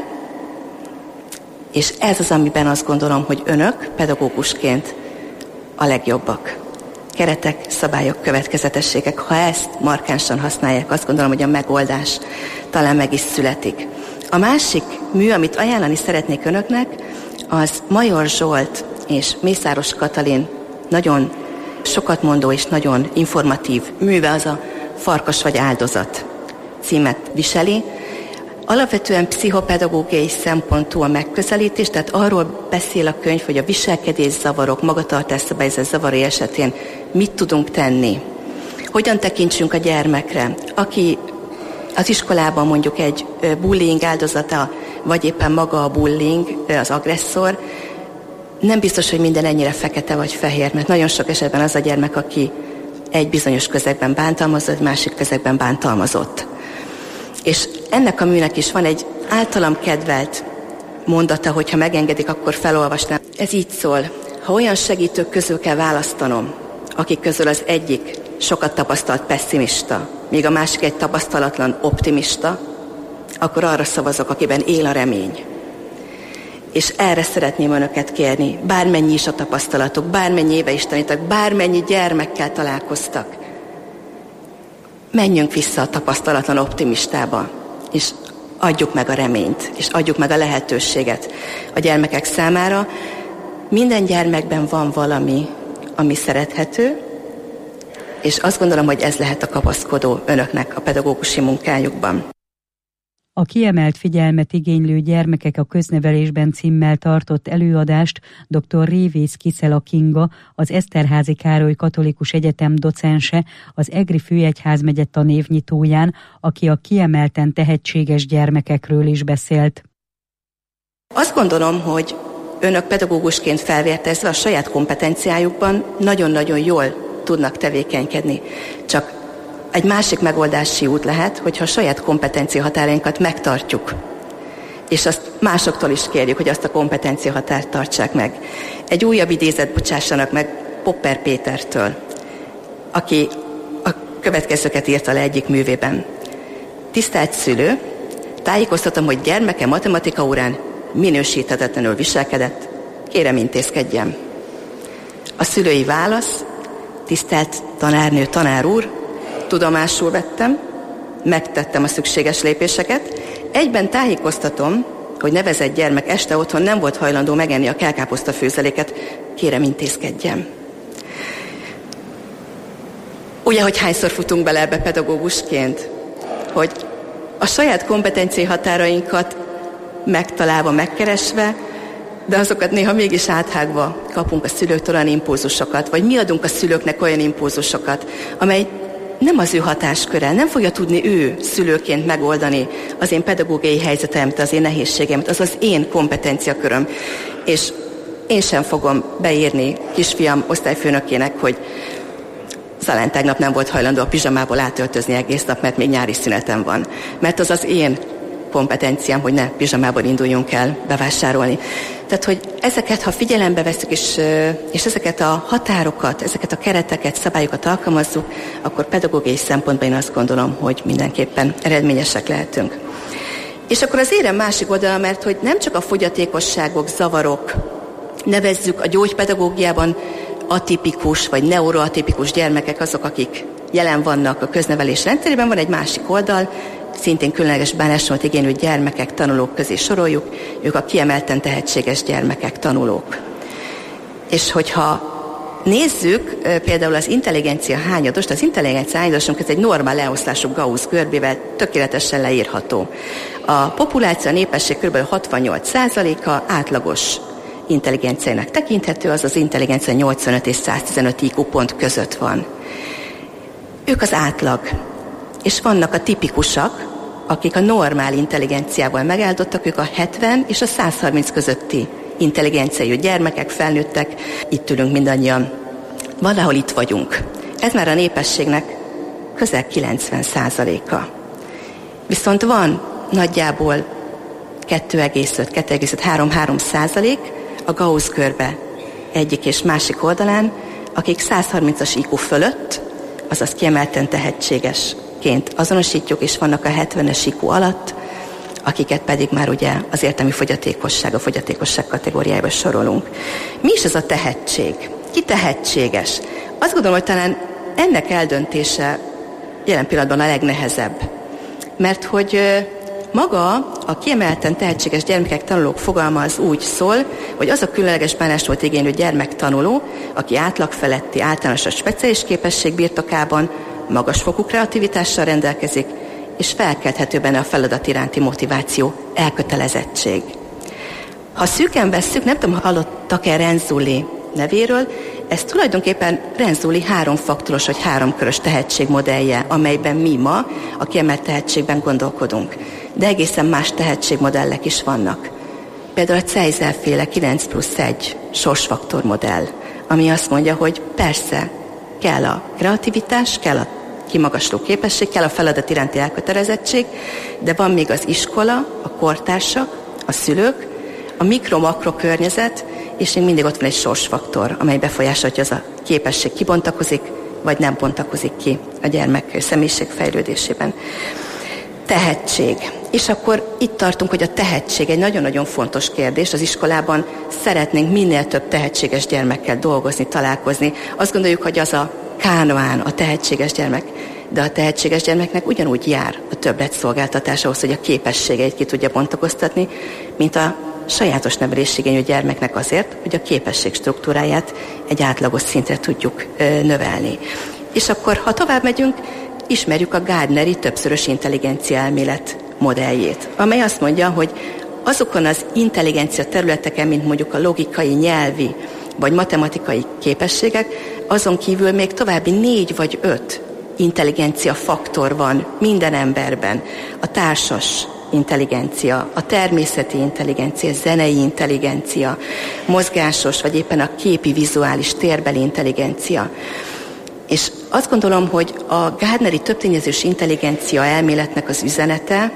és ez az, amiben azt gondolom, hogy önök pedagógusként a legjobbak. Keretek, szabályok, következetességek. Ha ezt markánsan használják, azt gondolom, hogy a megoldás talán meg is születik. A másik mű, amit ajánlani szeretnék önöknek, az Major Zsolt és Mészáros Katalin nagyon sokat mondó és nagyon informatív műve, az a Farkas vagy áldozat címet viseli. Alapvetően pszichopedagógiai szempontú a megközelítés, tehát arról beszél a könyv, hogy a viselkedészavarok, magatartásszabályozás zavarai esetén mit tudunk tenni. Hogyan tekintsünk a gyermekre, aki az iskolában mondjuk egy bullying áldozata, vagy éppen maga a bullying, az agresszor, nem biztos, hogy minden ennyire fekete vagy fehér, mert nagyon sok esetben az a gyermek, aki egy bizonyos közegben bántalmazott, másik közegben bántalmazott. És ennek a műnek is van egy általam kedvelt mondata, hogyha megengedik, akkor felolvasnám. Ez így szól: ha olyan segítők közül kell választanom, akik közül az egyik sokat tapasztalt pessimista, míg a másik egy tapasztalatlan optimista, akkor arra szavazok, akiben él a remény. És erre szeretném önöket kérni, bármennyi is a tapasztalatok, bármennyi éve is tanítak, bármennyi gyermekkel találkoztak. Menjünk vissza a tapasztalatlan optimistába, és adjuk meg a reményt, és adjuk meg a lehetőséget a gyermekek számára. Minden gyermekben van valami, ami szerethető, és azt gondolom, hogy ez lehet a kapaszkodó önöknek a pedagógusi munkájukban. A kiemelt figyelmet igénylő gyermekek a köznevelésben címmel tartott előadást dr. Révész Kiszela Kinga, az Eszterházy Károly Katolikus Egyetem docense, az Egri Főegyházmegye tanévnyitóján, aki a kiemelten tehetséges gyermekekről is beszélt. Azt gondolom, hogy önök pedagógusként felvértezve a saját kompetenciájukban nagyon-nagyon jól tudnak tevékenykedni. Csak egy másik megoldási út lehet, hogyha a saját kompetencia határainkat megtartjuk, és azt másoktól is kérjük, hogy azt a kompetencia határt tartsák meg. Egy újabb idézet bocsássanak meg Popper Pétertől, aki a következőket írta le egyik művében. Tisztelt szülő, tájékoztatom, hogy gyermeke matematika órán minősíthetetlenül viselkedett, kérem intézkedjem. A szülői válasz: tisztelt tanárnő, tanár úr, tudomásul vettem, megtettem a szükséges lépéseket, egyben tájékoztatom, hogy nevezett gyermek este otthon nem volt hajlandó megenni a kelkáposzta főzeléket, kérem intézkedjem. Ugye, hogy hányszor futunk bele ebbe pedagógusként, hogy a saját kompetencia határainkat megtalálva, megkeresve, de azokat néha mégis áthágva kapunk a szülőktől olyan impulzusokat, vagy mi adunk a szülőknek olyan impulzusokat, amely nem az ő hatásköre, nem fogja tudni ő szülőként megoldani az én pedagógiai helyzetemet, az én nehézségemet, az az én kompetenciaköröm. És én sem fogom beírni kisfiam osztályfőnökének, hogy Zalán tegnap nem volt hajlandó a pizsamából átöltözni egész nap, mert még nyári szünetem van. Mert az az én kompetenciám, hogy ne pizsamában induljunk el bevásárolni. Tehát, hogy ezeket, ha figyelembe veszük, és, és ezeket a határokat, ezeket a kereteket, szabályokat alkalmazzuk, akkor pedagógiai szempontból én azt gondolom, hogy mindenképpen eredményesek lehetünk. És akkor az érem másik oldala, mert hogy nem csak a fogyatékosságok, zavarok, nevezzük a gyógypedagógiában atipikus vagy neuroatipikus gyermekek azok, akik jelen vannak a köznevelés rendszerében, van egy másik oldal, szintén különleges bánásmódot igénylő gyermekek, tanulók közé soroljuk, ők a kiemelten tehetséges gyermekek, tanulók. És hogyha nézzük például az intelligencia hányadost, az intelligencia hányadosunk ez egy normál leoszlású Gauss görbével tökéletesen leírható. A populáció, a népesség kb. hatvannyolc százaléka átlagos intelligenciának tekinthető, az az intelligencia nyolcvanöt és száztizenöt I Q pont között van. Ők az átlag. És vannak a tipikusak, akik a normál intelligenciával megáldottak, ők a hetven és a száz harminc közötti intelligenciájú gyermekek, felnőttek, itt ülünk mindannyian, valahol itt vagyunk. Ez már a népességnek közel kilencven százaléka. Viszont van nagyjából kettő egész öt kettő egész öt három három százalék a Gauss görbe egyik és másik oldalán, akik száz harmincas I Q fölött, azaz kiemelten tehetségesként azonosítjuk, és vannak a hetvenes I Q alatt, akiket pedig már ugye az értelmi fogyatékosság, a fogyatékosság kategóriájába sorolunk. Mi is ez a tehetség? Ki tehetséges? Azt gondolom, hogy talán ennek eldöntése jelen pillanatban a legnehezebb. Mert hogy maga a kiemelten tehetséges gyermekek, tanulók fogalma az úgy szól, hogy az a különleges bánásmódot igénylő gyermek tanuló, aki átlag feletti általános a speciális képesség birtokában magasfokú kreativitással rendelkezik, és felkelthető benne a feladat iránti motiváció, elkötelezettség. Ha szűken vesszük, nem tudom, hallottak-e Renzulli nevéről, ez tulajdonképpen Renzulli háromfaktoros vagy háromkörös tehetségmodellje, amelyben mi ma a kiemelt tehetségben gondolkodunk. De egészen más tehetségmodellek is vannak. Például a Zeiser-féle kilenc plusz egy sorsfaktor modell, ami azt mondja, hogy persze kell a kreativitás, kell a kimagasló képesség, kell a feladat iránti elkötelezettség, de van még az iskola, a kortársak, a szülők, a mikro-makro környezet, és még mindig ott van egy sorsfaktor, amely befolyásolja, hogy az a képesség kibontakozik, vagy nem bontakozik ki a gyermek személyiség fejlődésében. Tehetség. És akkor itt tartunk, hogy a tehetség egy nagyon-nagyon fontos kérdés. Az iskolában szeretnénk minél több tehetséges gyermekkel dolgozni, találkozni. Azt gondoljuk, hogy az a kánoán, a tehetséges gyermek. De a tehetséges gyermeknek ugyanúgy jár a többletszolgáltatás ahhoz, hogy a képességeit ki tudja bontakoztatni, mint a sajátos nevelésigényű gyermeknek azért, hogy a képesség struktúráját egy átlagos szintre tudjuk ö, növelni. És akkor, ha tovább megyünk, ismerjük a Gardneri többszörös intelligencia elmélet modelljét, amely azt mondja, hogy azokon az intelligencia területeken, mint mondjuk a logikai, nyelvi vagy matematikai képességek, azon kívül még további négy vagy öt intelligencia faktor van minden emberben. A társas intelligencia, a természeti intelligencia, zenei intelligencia, mozgásos vagy éppen a képi, vizuális, térbeli intelligencia. És azt gondolom, hogy a Gardneri többtényezős intelligencia elméletnek az üzenete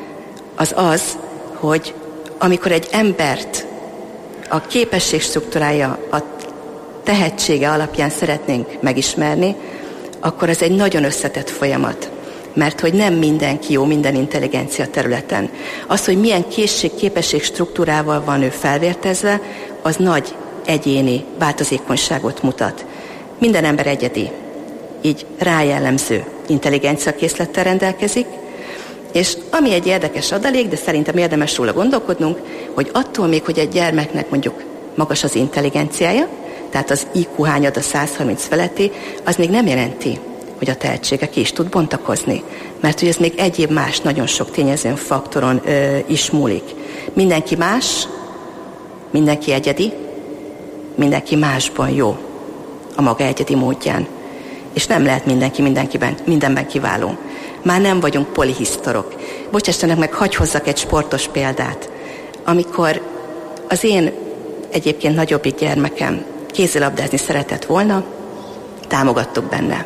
az az, hogy amikor egy embert a képesség struktúrája, a tehetsége alapján szeretnénk megismerni, akkor ez egy nagyon összetett folyamat. Mert hogy nem mindenki jó minden intelligencia területen. Az, hogy milyen készség, képesség struktúrával van ő felvértezve, az nagy egyéni változékonyságot mutat. Minden ember egyedi, így rájellemző intelligenciakészlettel rendelkezik, és ami egy érdekes adalék, de szerintem érdemes róla gondolkodnunk, hogy attól még, hogy egy gyermeknek mondjuk magas az intelligenciája, tehát az í kú hányada száz harminc feletti, az még nem jelenti, hogy a tehetsége ki is tud bontakozni. Mert hogy ez még egyéb más, nagyon sok tényezőn, faktoron ö, is múlik. Mindenki más, mindenki egyedi, mindenki másban jó a maga egyedi módján. És nem lehet mindenki mindenkiben, mindenben kiváló. Már nem vagyunk polihisztorok. Bocsássanak meg, hagy hozzak egy sportos példát. Amikor az én egyébként nagyobbik gyermekem kézilabdázni szeretett volna, támogattuk benne.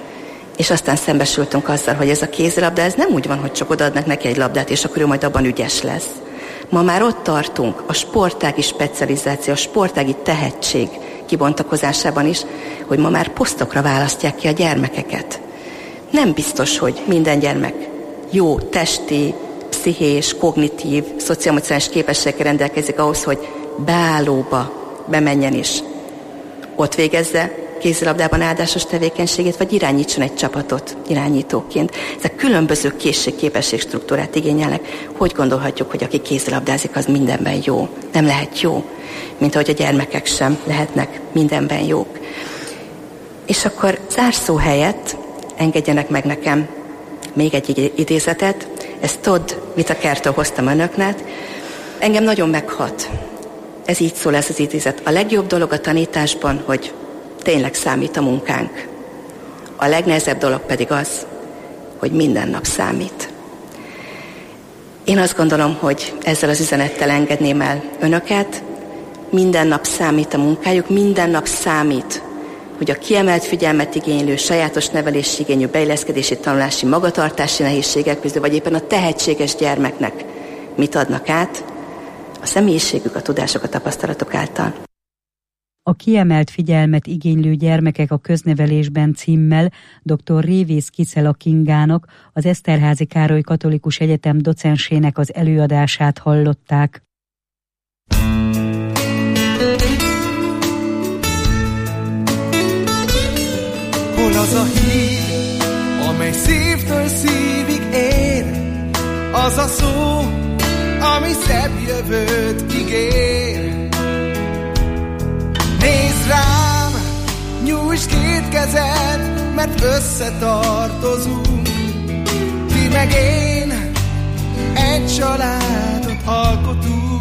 És aztán szembesültünk azzal, hogy ez a kézilabda, ez nem úgy van, hogy csak odaadnak neki egy labdát, és akkor ő majd abban ügyes lesz. Ma már ott tartunk a sportági specializáció, a sportági tehetség kibontakozásában is, hogy ma már posztokra választják ki a gyermekeket. Nem biztos, hogy minden gyermek jó testi, pszichés, kognitív, szocioemocionális képességgel rendelkezik ahhoz, hogy beállóba bemenjen is. Ott végezze kézilabdában áldásos tevékenységét, vagy irányítson egy csapatot irányítóként. Ezek különböző készség-képesség struktúrát igényelnek. Hogy gondolhatjuk, hogy aki kézilabdázik, az mindenben jó? Nem lehet jó, mint ahogy a gyermekek sem lehetnek mindenben jók. És akkor zárszó helyett engedjenek meg nekem még egy idézetet. Ezt Todd Whitakertől hoztam önöknek. Engem nagyon meghat. Ez így szól, ez az idézet. A legjobb dolog a tanításban, hogy tényleg számít a munkánk. A legnehezebb dolog pedig az, hogy minden nap számít. Én azt gondolom, hogy ezzel az üzenettel engedném el önöket. Minden nap számít a munkájuk, minden nap számít, hogy a kiemelt figyelmet igénylő, sajátos nevelési igényű, beilleszkedési, tanulási, magatartási nehézségek közül, vagy éppen a tehetséges gyermeknek mit adnak át a személyiségük, a tudások, a tapasztalatok által. A kiemelt figyelmet igénylő gyermekek a köznevelésben címmel dr. Révész Kicela Kingának, az Eszterházy Károly Katolikus Egyetem docensének az előadását hallották. Hol az a hír, amely szívtől szívig ér, az a szó, ami szebb jövőt ígér. Nézd rám, nyújtsd két kezed, mert összetartozunk. Ti meg én egy családot alkotunk.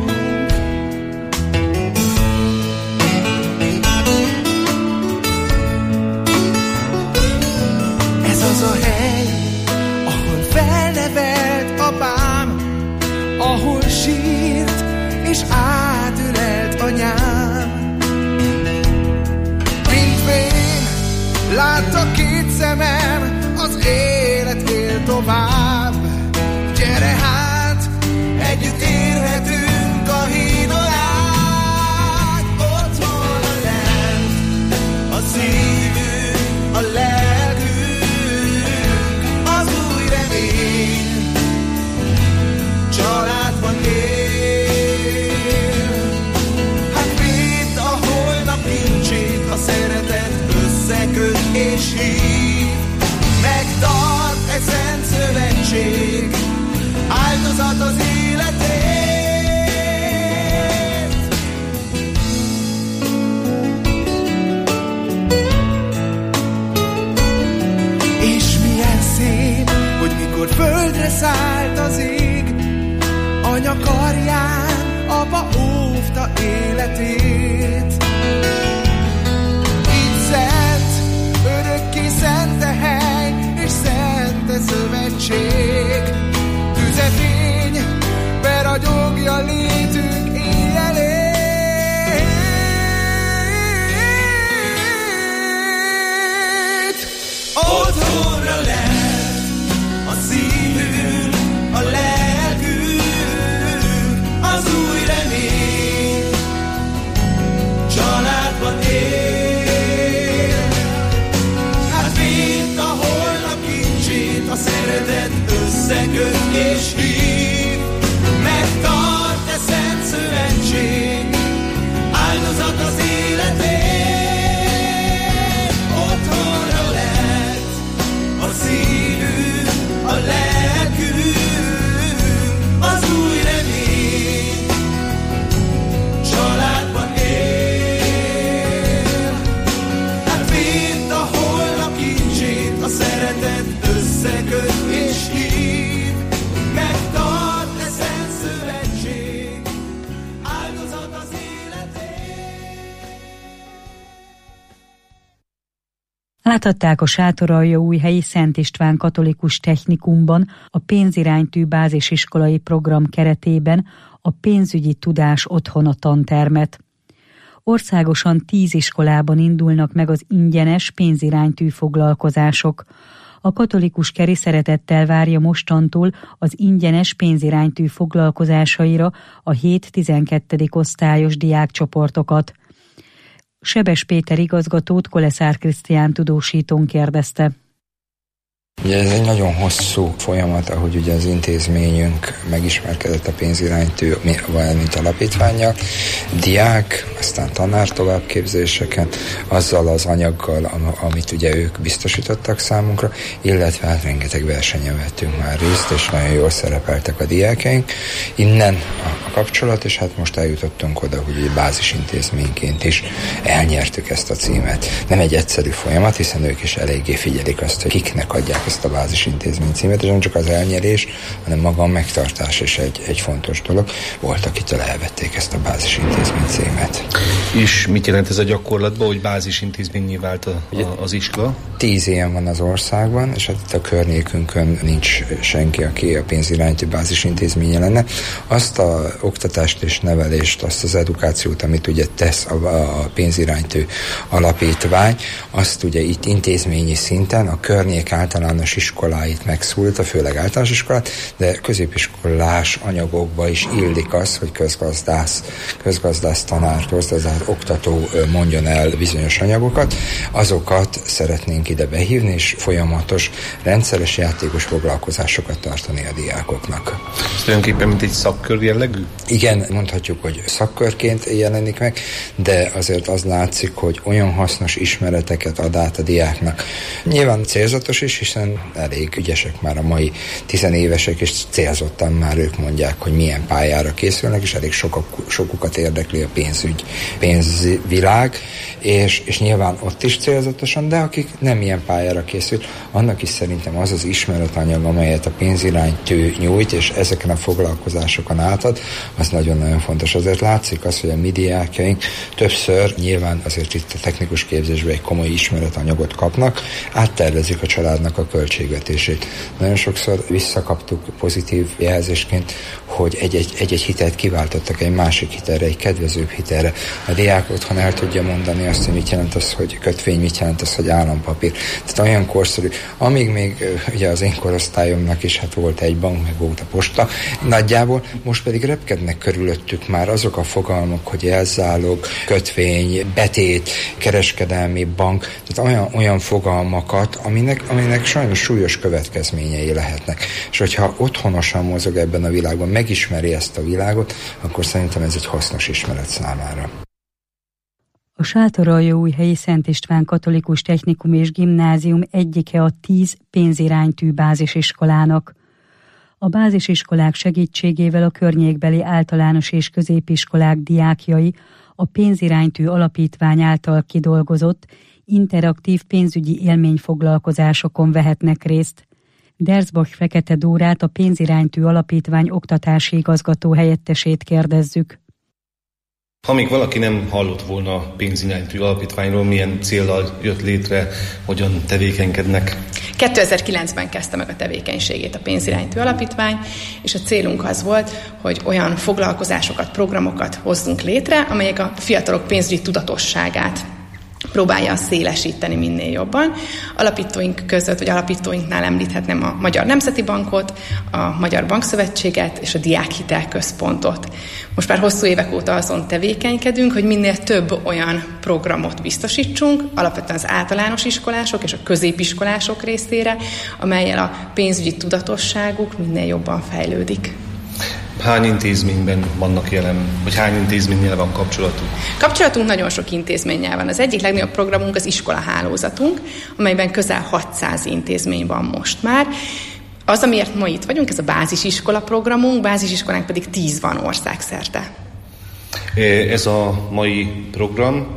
Ez az a hely, ahol felnevelt apám, ahol sírt és átölelt anyám. Mint vén, látta két szemem, tovább. Gyere hát, együtt érhetünk a hídon át. Ott van a lent, a szívünk, a lelkünk, az új remény, családban él. Hát vidd a holnap kincsét, a szeretet összeköt és hív. Megtart e szent szövetség, áldozat az életét. És milyen szép, hogy mikor földre szállt az ég, anya karján apa óvta életét. Így szent, örökké szent a hely, és szent a szövetség. Tüzefény beragyogja létünk éjjelét. Otthonra lehet a szívünk, a lelkünk, az új remény, családban él. Hát vidd a holnap kincsét, a szeretet összeköt és hív. Megtart e szent szövetség, áldozat az életét. Otthonra lett a szívünk, a lelkünk, az új remény, családban él. Hát vidd a holnap kincsét, a szeretet összeköt és hív. Megtart e szent szövetség, áldozat az életét. Láthatták a Sátoraljaújhelyi Szent István Katolikus Technikumban a pénziránytű bázisiskolai program keretében a pénzügyi tudás otthona tantermet. Országosan tíz iskolában indulnak meg az ingyenes pénziránytű foglalkozások. A katolikus keri szeretettel várja mostantól az ingyenes pénziránytű foglalkozásaira a hét-tizenkettedik osztályos diákcsoportokat. Sebes Péter igazgatót Koleszár Krisztián tudósítón kérdezte. Ugye ez egy nagyon hosszú folyamat, ahogy ugye az intézményünk megismerkedett a pénziránytű, valamint alapítvánnyal, diák, aztán tanár továbbképzéseken, azzal az anyaggal, amit ugye ők biztosítottak számunkra, illetve hát rengeteg versenyen vettünk már részt, és nagyon jól szerepeltek a diákeink. Innen a kapcsolat, és hát most eljutottunk oda, hogy egy bázisintézményként is elnyertük ezt a címet. Nem egy egyszerű folyamat, hiszen ők is eléggé figyelik azt, hogy kiknek adják ezt a bázisintézmény címet, és nem csak az elnyerés, hanem maga a megtartás is egy, egy fontos dolog. Volt, akitől elvették ezt a bázisintézmény címet. És mit jelent ez a gyakorlatban, hogy bázisintézményé vált a, a, az iskola? Tíz ilyen van az országban, és hát itt a környékünkön nincs senki, aki a pénziránytű bázisintézménye lenne. Azt a oktatást és nevelést, azt az edukációt, amit ugye tesz a, a pénziránytű alapítvány, azt ugye itt intézményi szinten a környék általános iskoláit megszólta, főleg általános iskolát, de középiskolás anyagokba is illik az, hogy közgazdász, közgazdász tanár, közgazdász oktató mondjon el bizonyos anyagokat. Azokat szeretnénk ide behívni, és folyamatos, rendszeres játékos foglalkozásokat tartani a diákoknak. Ez tulajdonképpen mint egy szakkör jellegű? Igen, mondhatjuk, hogy szakkörként jelenik meg, de azért az látszik, hogy olyan hasznos ismereteket ad át a diáknak. Nyilván célzatos is, hiszen elég ügyesek már a mai tizenévesek, és célzottan már ők mondják, hogy milyen pályára készülnek, és elég sokak, sokukat érdekli a pénzügy, pénzvilág, és, és nyilván ott is célzatosan, de akik nem ilyen pályára készül, annak is szerintem az az ismeretanyag, amelyet a pénziránytű nyújt, és ezeken a foglalkozásokon átad, az nagyon-nagyon fontos. Azért látszik az, hogy a mi diákjaink többször, nyilván azért itt a technikus képzésben egy komoly ismeretanyagot kapnak, áttervezik a családnak a költségvetését. Nagyon sokszor visszakaptuk pozitív jelzésként, hogy egy-egy, egy-egy hitelt kiváltottak egy másik hitelre, egy kedvezőbb hitelre. A diák otthon el tudja mondani megtanulni azt, hogy mit jelent az, hogy kötvény, mit jelent az, hogy állampapír. Tehát olyan korszerű, amíg még ugye az én korosztályomnak is hát volt egy bank, meg volt a posta nagyjából, most pedig repkednek körülöttük már azok a fogalmak, hogy elzálog, kötvény, betét, kereskedelmi bank, tehát olyan, olyan fogalmakat, aminek, aminek sajnos súlyos következményei lehetnek. És hogyha otthonosan mozog ebben a világban, megismeri ezt a világot, akkor szerintem ez egy hasznos ismeret számára. A Sátoraljaújhelyi Szent István Katolikus Technikum és Gimnázium egyike a tíz pénziránytű bázisiskolának. A bázisiskolák segítségével a környékbeli általános és középiskolák diákjai a pénziránytű alapítvány által kidolgozott interaktív pénzügyi élményfoglalkozásokon vehetnek részt. Derzbach Fekete Dórát, a pénziránytű alapítvány oktatási igazgató helyettesét kérdezzük. Ha még valaki nem hallott volna a pénziránytű alapítványról, milyen céllal jött létre, hogyan tevékenykednek? kétezer-kilencben kezdte meg a tevékenységét a pénziránytű alapítvány, és a célunk az volt, hogy olyan foglalkozásokat, programokat hozzunk létre, amelyek a fiatalok pénzügyi tudatosságát próbálja szélesíteni minél jobban. Alapítóink között, vagy alapítóinknál említhetném a Magyar Nemzeti Bankot, a Magyar Bankszövetséget és a Diákhitel Központot. Most már hosszú évek óta azon tevékenykedünk, hogy minél több olyan programot biztosítsunk, alapvetően az általános iskolások és a középiskolások részére, amellyel a pénzügyi tudatosságuk minél jobban fejlődik. Hány intézményben vannak jelen, vagy hány intézménnyel van kapcsolatuk? Kapcsolatunk nagyon sok intézménnyel van. Az egyik legnagyobb programunk az iskolahálózatunk, amelyben közel hatszáz intézmény van most már. Az, amiért ma itt vagyunk, ez a bázisiskola programunk, bázisiskolánk pedig tíz van országszerte. Ez a mai program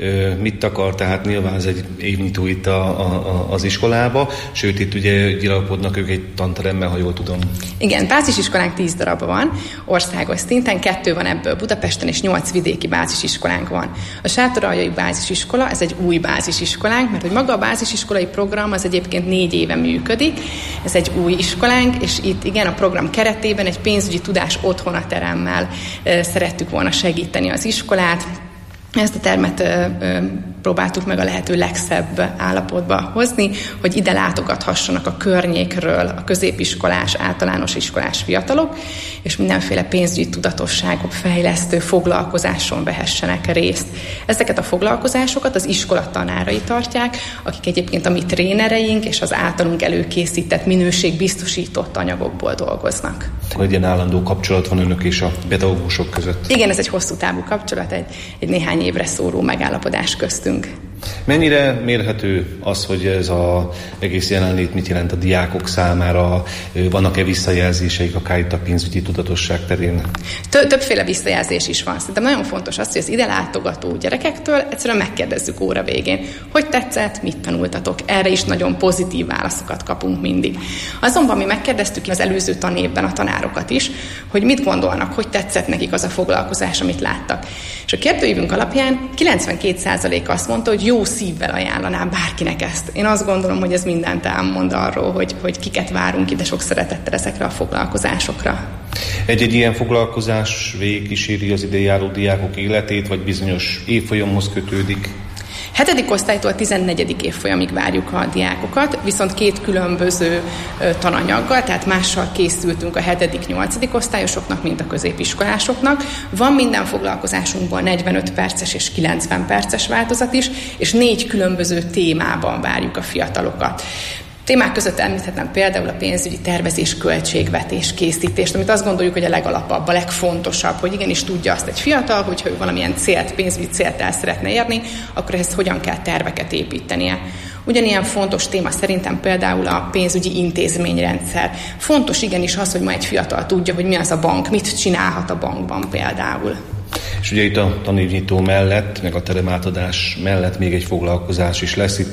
mit akar? Tehát nyilván ez egy évnyitó itt a, a, az iskolába, sőt itt ugye gyarapodnak ők egy tanteremmel, ha jól tudom. Igen, bázisiskolánk tíz darab van, országos szinten, kettő van ebből Budapesten, és nyolc vidéki bázisiskolánk van. A Sátoraljai bázisiskola, ez egy új bázisiskolánk, mert hogy maga a bázisiskolai program az egyébként négy éve működik, ez egy új iskolánk, és itt igen, a program keretében egy pénzügyi tudás otthonateremmel e, szerettük volna segíteni az iskolát. Ezt a termet ö, ö, próbáltuk meg a lehető legszebb állapotba hozni, hogy ide látogathassanak a környékről a középiskolás, általános iskolás fiatalok, és mindenféle pénzügyi tudatosságot fejlesztő foglalkozáson vehessenek részt. Ezeket a foglalkozásokat az iskola tanárai tartják, akik egyébként a mi trénereink és az általunk előkészített minőségbiztosított anyagokból dolgoznak. Egy ilyen állandó kapcsolat van önök és a pedagógusok között? Igen, ez egy hosszú távú kapcsolat, egy, egy néhány évre szóró megállapodás köztünk. Mennyire mérhető az, hogy ez az egész jelenlét mit jelent a diákok számára? Vannak-e visszajelzéseik akár itt a pénzügyi tudatosság terén? Többféle visszajelzés is van. Szerintem nagyon fontos az, hogy az ide látogató gyerekektől egyszerűen megkérdezzük óra végén, hogy tetszett, mit tanultatok. Erre is nagyon pozitív válaszokat kapunk mindig. Azonban mi megkérdeztük az előző tanévben a tanárokat is, hogy mit gondolnak, hogy tetszett nekik az a foglalkozás, amit láttak. És a kérdőívünk alapján kilencvenkét százalék azt mondta, hogy jó szívvel ajánlanám bárkinek ezt. Én azt gondolom, hogy ez mindent elmond arról, hogy, hogy kiket várunk ide sok szeretettel ezekre a foglalkozásokra. Egy-egy ilyen foglalkozás végigkíséri az idejáró diákok életét, vagy bizonyos évfolyamhoz kötődik? Hetedik osztálytól tizennegyedik évfolyamig várjuk a diákokat, viszont két különböző tananyaggal, tehát mással készültünk a hetedik-nyolcadik osztályosoknak, mint a középiskolásoknak. Van minden foglalkozásunkban negyvenöt perces és kilencven perces változat is, és négy különböző témában várjuk a fiatalokat. Témák között említhetem például a pénzügyi tervezés, költségvetés, készítést, amit azt gondoljuk, hogy a legalapabb, a legfontosabb, hogy igenis tudja azt egy fiatal, hogyha ő valamilyen célt, pénzügyi célt el szeretne érni, akkor ehhez hogyan kell terveket építenie. Ugyanilyen fontos téma szerintem például a pénzügyi intézményrendszer. Fontos igenis az, hogy ma egy fiatal tudja, hogy mi az a bank, mit csinálhat a bankban például. És ugye itt a tanévnyitó mellett, meg a teremátadás mellett még egy foglalkozás is lesz. Itt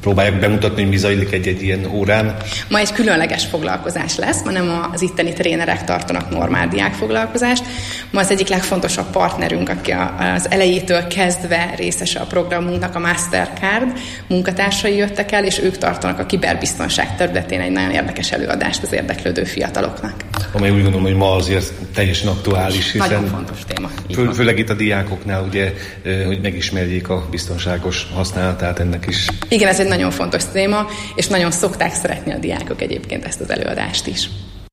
próbálják bemutatni, hogy mi zajlik egy-egy ilyen órán. Ma egy különleges foglalkozás lesz, ma nem az itteni trénerek tartanak normál diákfoglalkozást. Ma az egyik legfontosabb partnerünk, aki az elejétől kezdve részese a programunknak, a Mastercard munkatársai jöttek el, és ők tartanak a kiberbiztonság területén egy nagyon érdekes előadást az érdeklődő fiataloknak. Amely úgy gondolom, hogy ma azért teljesen aktuális, hiszen nagyon fontos téma. Fő, főleg itt a diákoknál, ugye, hogy megismerjék a biztonságos használatát ennek is. Igen, ez egy nagyon fontos téma, és nagyon szokták szeretni a diákok egyébként ezt az előadást is.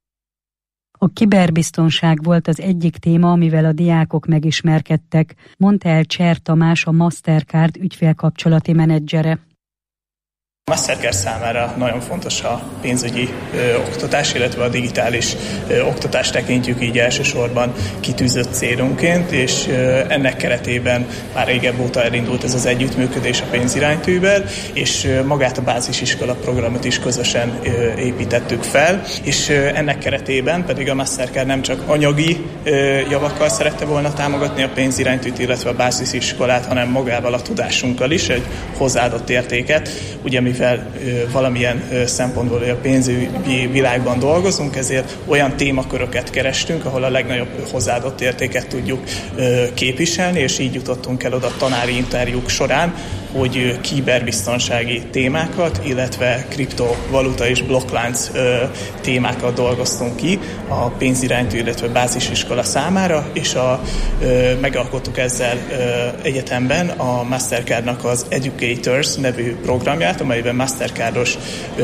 A kiberbiztonság volt az egyik téma, amivel a diákok megismerkedtek, mondta el Cser Tamás, a Mastercard ügyfélkapcsolati menedzsere. A Mastercard számára nagyon fontos a pénzügyi ö, oktatás, illetve a digitális ö, oktatást tekintjük így elsősorban kitűzött célunként, és ö, ennek keretében már régebb óta elindult ez az együttműködés a pénziránytűvel, és ö, magát a bázisiskola programot is közösen ö, építettük fel, és ö, ennek keretében pedig a Mastercard nem csak anyagi ö, javakkal szerette volna támogatni a pénziránytűt, illetve a bázisiskolát, hanem magával a tudásunkkal is, egy hozzáadott értéket, ugye mi mivel valamilyen szempontból a pénzügyi világban dolgozunk, ezért olyan témaköröket kerestünk, ahol a legnagyobb hozzáadott értéket tudjuk képviselni, és így jutottunk el oda tanári interjúk során, hogy kiberbiztonsági témákat, illetve kriptovaluta és blokklánc témákat dolgoztunk ki a pénziránytű, illetve bázisiskola számára, és a, megalkottuk ezzel egyetemben a Mastercardnak az Educators nevű programját, amelyben Mastercardos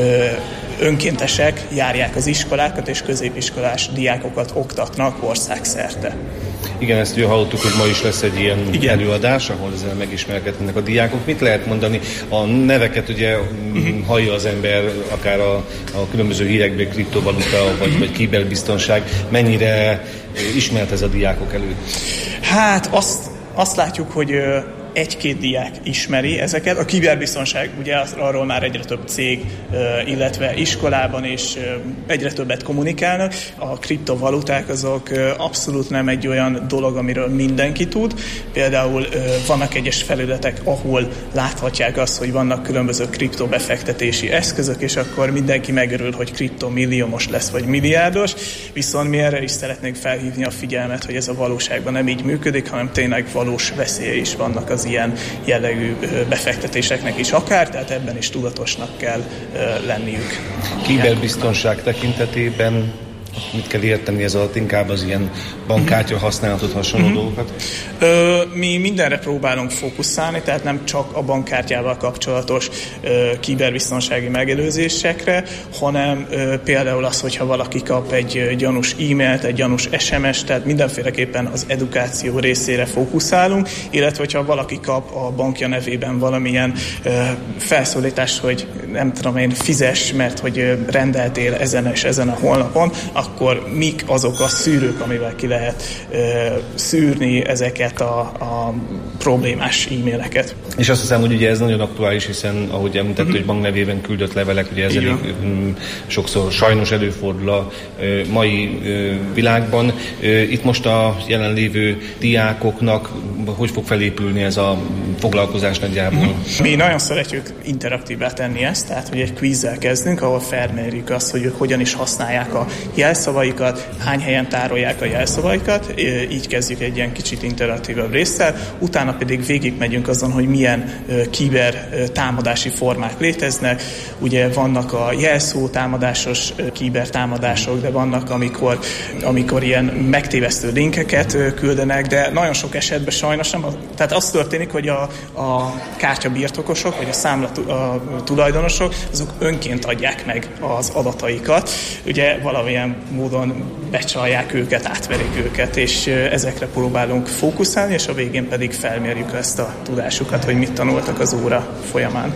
önkéntesek járják az iskolákat, és középiskolás diákokat oktatnak országszerte. Igen, ezt ugye hallottuk, hogy ma is lesz egy ilyen Igen. előadás, ahol ezzel megismerkednek a diákok. Mit lehet mondani? A neveket ugye uh-huh. hallja az ember, akár a, a különböző hírekből, kriptovaluta, vagy, uh-huh. vagy kiberbiztonság. Mennyire ismert ez a diákok előtt? Hát azt, azt látjuk, hogy egy-két diák ismeri ezeket. A kiberbiztonság, ugye arról már egyre több cég, illetve iskolában is egyre többet kommunikálnak. A kriptovaluták azok abszolút nem egy olyan dolog, amiről mindenki tud. Például vannak egyes felületek, ahol láthatják azt, hogy vannak különböző kriptobefektetési eszközök, és akkor mindenki megörül, hogy kriptomilliómos lesz, vagy milliárdos. Viszont mi erre is szeretnénk felhívni a figyelmet, hogy ez a valóságban nem így működik, hanem tényleg valós veszélye is vannak az ilyen jellegű befektetéseknek is akár, tehát ebben is tudatosnak kell lenniük. Kiberbiztonság tekintetében mit kell érteni ez alatt, inkább az ilyen bankkártya használatot, hasonló uh-huh. dolgokat? Ö, mi mindenre próbálunk fókuszálni, tehát nem csak a bankkártyával kapcsolatos ö, kiberbiztonsági megelőzésekre, hanem ö, például az, hogyha valaki kap egy ö, gyanús e-mailt, egy gyanús es em es, tehát mindenféleképpen az edukáció részére fókuszálunk, illetve hogyha valaki kap a bankja nevében valamilyen ö, felszólítást, hogy nem tudom én, fizess, mert hogy ö, rendeltél ezen és ezen a honlapon, akkor mik azok a szűrők, amivel ki lehet ö, szűrni ezeket a, a problémás e-maileket. És azt hiszem, hogy ugye ez nagyon aktuális, hiszen ahogy említett, uh-huh. hogy bank nevében küldött levelek, ugye ez elég um, sokszor sajnos előfordul a uh, mai uh, világban. Uh, itt most a jelenlévő diákoknak hogy fog felépülni ez a foglalkozás nagyjából? Uh-huh. Mi nagyon szeretjük interaktívvá tenni ezt, tehát hogy egy kvízzel kezdünk, ahol felmérjük azt, hogy ők hogyan is használják a jelszavaikat, hány helyen tárolják a jelszavaikat, így kezdjük egy ilyen kicsit interaktívabb résszel, utána pedig végigmegyünk azon, hogy milyen kiber támadási formák léteznek. Ugye vannak a jelszó támadásos kiber támadások, de vannak, amikor, amikor ilyen megtévesztő linkeket küldenek, de nagyon sok esetben sajnos nem. Tehát az történik, hogy a, a kártya birtokosok, vagy a számla a tulajdonosok, azok önként adják meg az adataikat. Ugye valamilyen módon becsalják őket, átverik őket, és ezekre próbálunk fókuszálni, és a végén pedig felmérjük ezt a tudásukat, hogy mit tanultak az óra folyamán.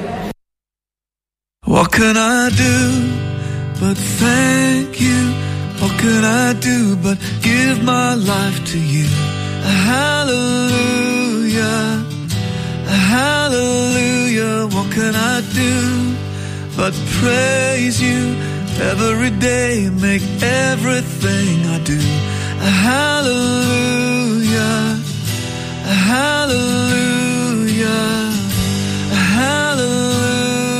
What can I do but thank you? What can I do but give my life to you? Hallelujah, hallelujah. What can I do but praise you? Every day make everything I do. Hallelujah, hallelujah, hallelujah.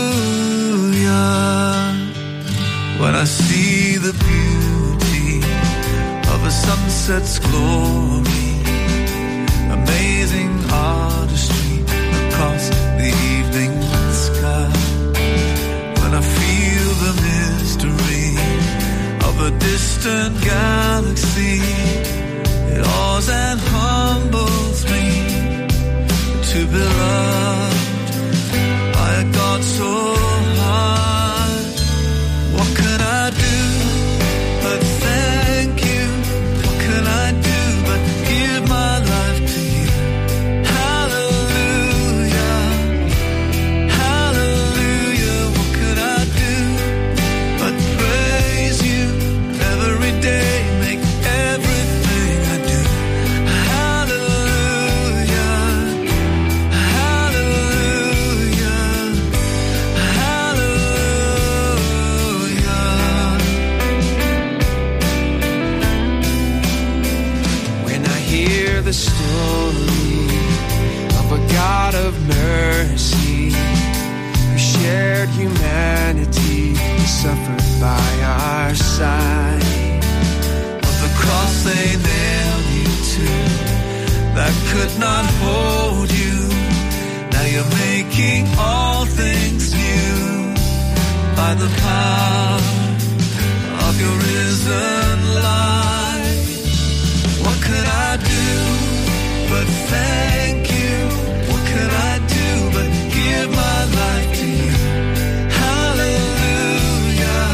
sunset's glory, amazing artistry across the evening sky. When I feel the mystery of a distant galaxy, it awes and humbles me to be loved by a God so high. What can I do but thank you? What can I do but give my life to you? Hallelujah, hallelujah. What can I do but praise you every day, make everything I do? Hallelujah, hallelujah, hallelujah. When I hear the story of a God of mercy who shared humanity, who suffered by our side, Of the cross they nailed you to, that could not hold you. Now you're making all things new by the power of your risen life. What could I do but thank you? What could I do but give my life to you? Hallelujah,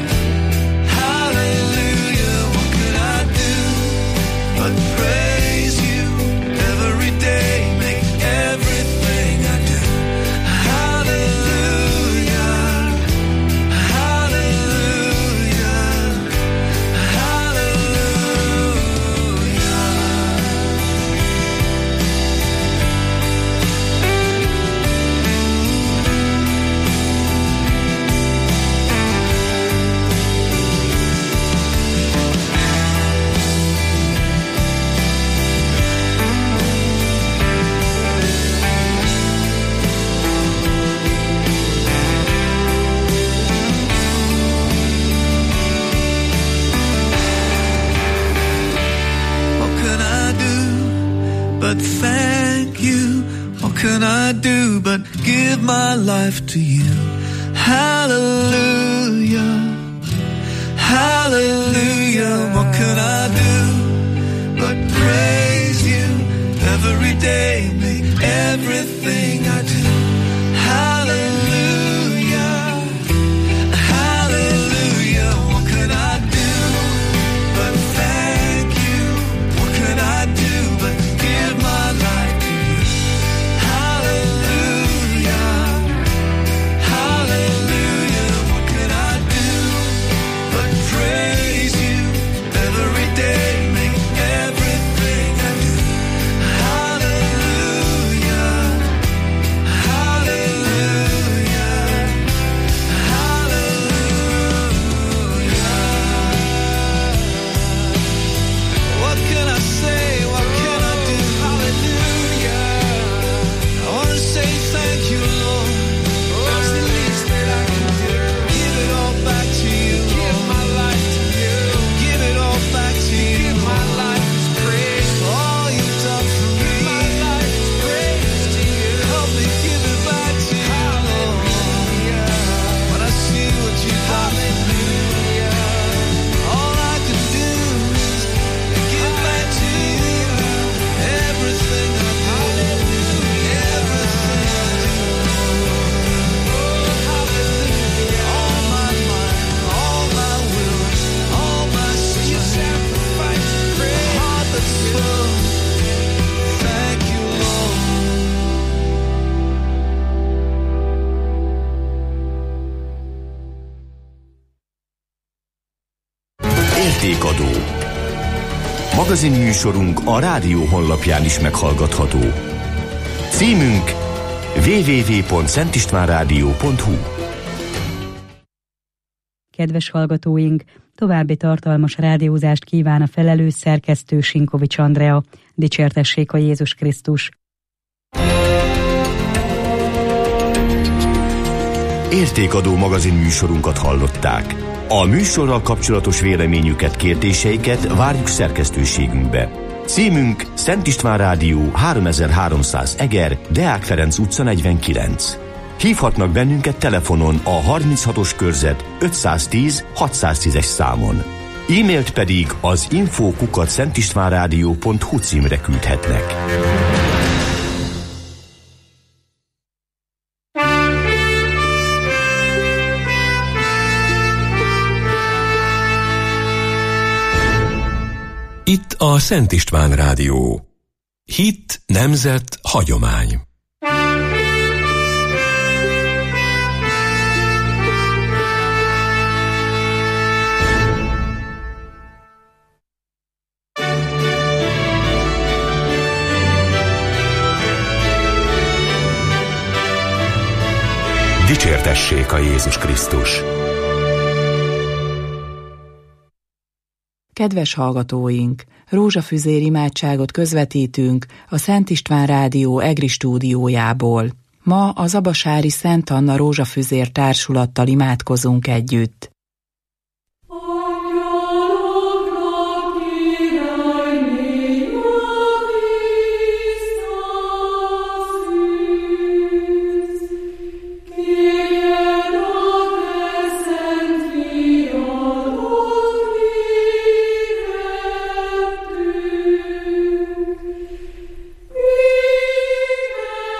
hallelujah. What could I do but praise you every day, make everything I do? Hallelujah, hallelujah, What can I do but thank you? What can I do but give my life to you? Hallelujah, hallelujah. What can I do but praise you every day, make everything I do? Hallelujah, hallelujah. What can I do but thank you? What can I do but give my life to you? Hallelujah, hallelujah. What can I do but praise you every day, make everything I do? Hallelujah, hallelujah, hallelujah. What can I say? What can I do? Hallelujah. I want to say thank you, Lord. That's the least that I can do. Give it all back to you. Give my life to you. Give it all back to you. Give my life is praise for all you've done for me. My life is praise to you. Help me give it back to you, Lord. When I see what you've done for me, all I can do is give back to you everything I do, everything I do. Oh, hallelujah. All my mind, all my will, all my strength, sacrifice, praise, heart that's full. Thank you, Lord. Értékadó. Magazinműsorunk a rádió honlapján is meghallgatható. Címünk double-u double-u double-u pont szentistvánrádió pont hu. Kedves hallgatóink, további tartalmas rádiózást kíván a felelős szerkesztő Sinkovics Andrea. Dicsértessék a Jézus Krisztus! Értékadó magazinműsorunkat hallották. A műsorral kapcsolatos véleményüket, kérdéseiket várjuk szerkesztőségünkbe. Címünk Szent István Rádió háromezer-háromszáz Eger, Deák Ferenc utca negyvenkilenc. Hívhatnak bennünket telefonon a harminchatos körzet ötszáztíz hatszáztízes számon. E-mailt pedig az info kukac szentistvánrádió pont hu címre küldhetnek. Itt a Szent István Rádió. Hit, nemzet, hagyomány. Dicsértessék a Jézus Krisztus! Kedves hallgatóink, rózsafüzér imádságot közvetítünk a Szent István Rádió Egri stúdiójából. Ma az abasári Szent Anna Rózsafüzér társulattal imádkozunk együtt.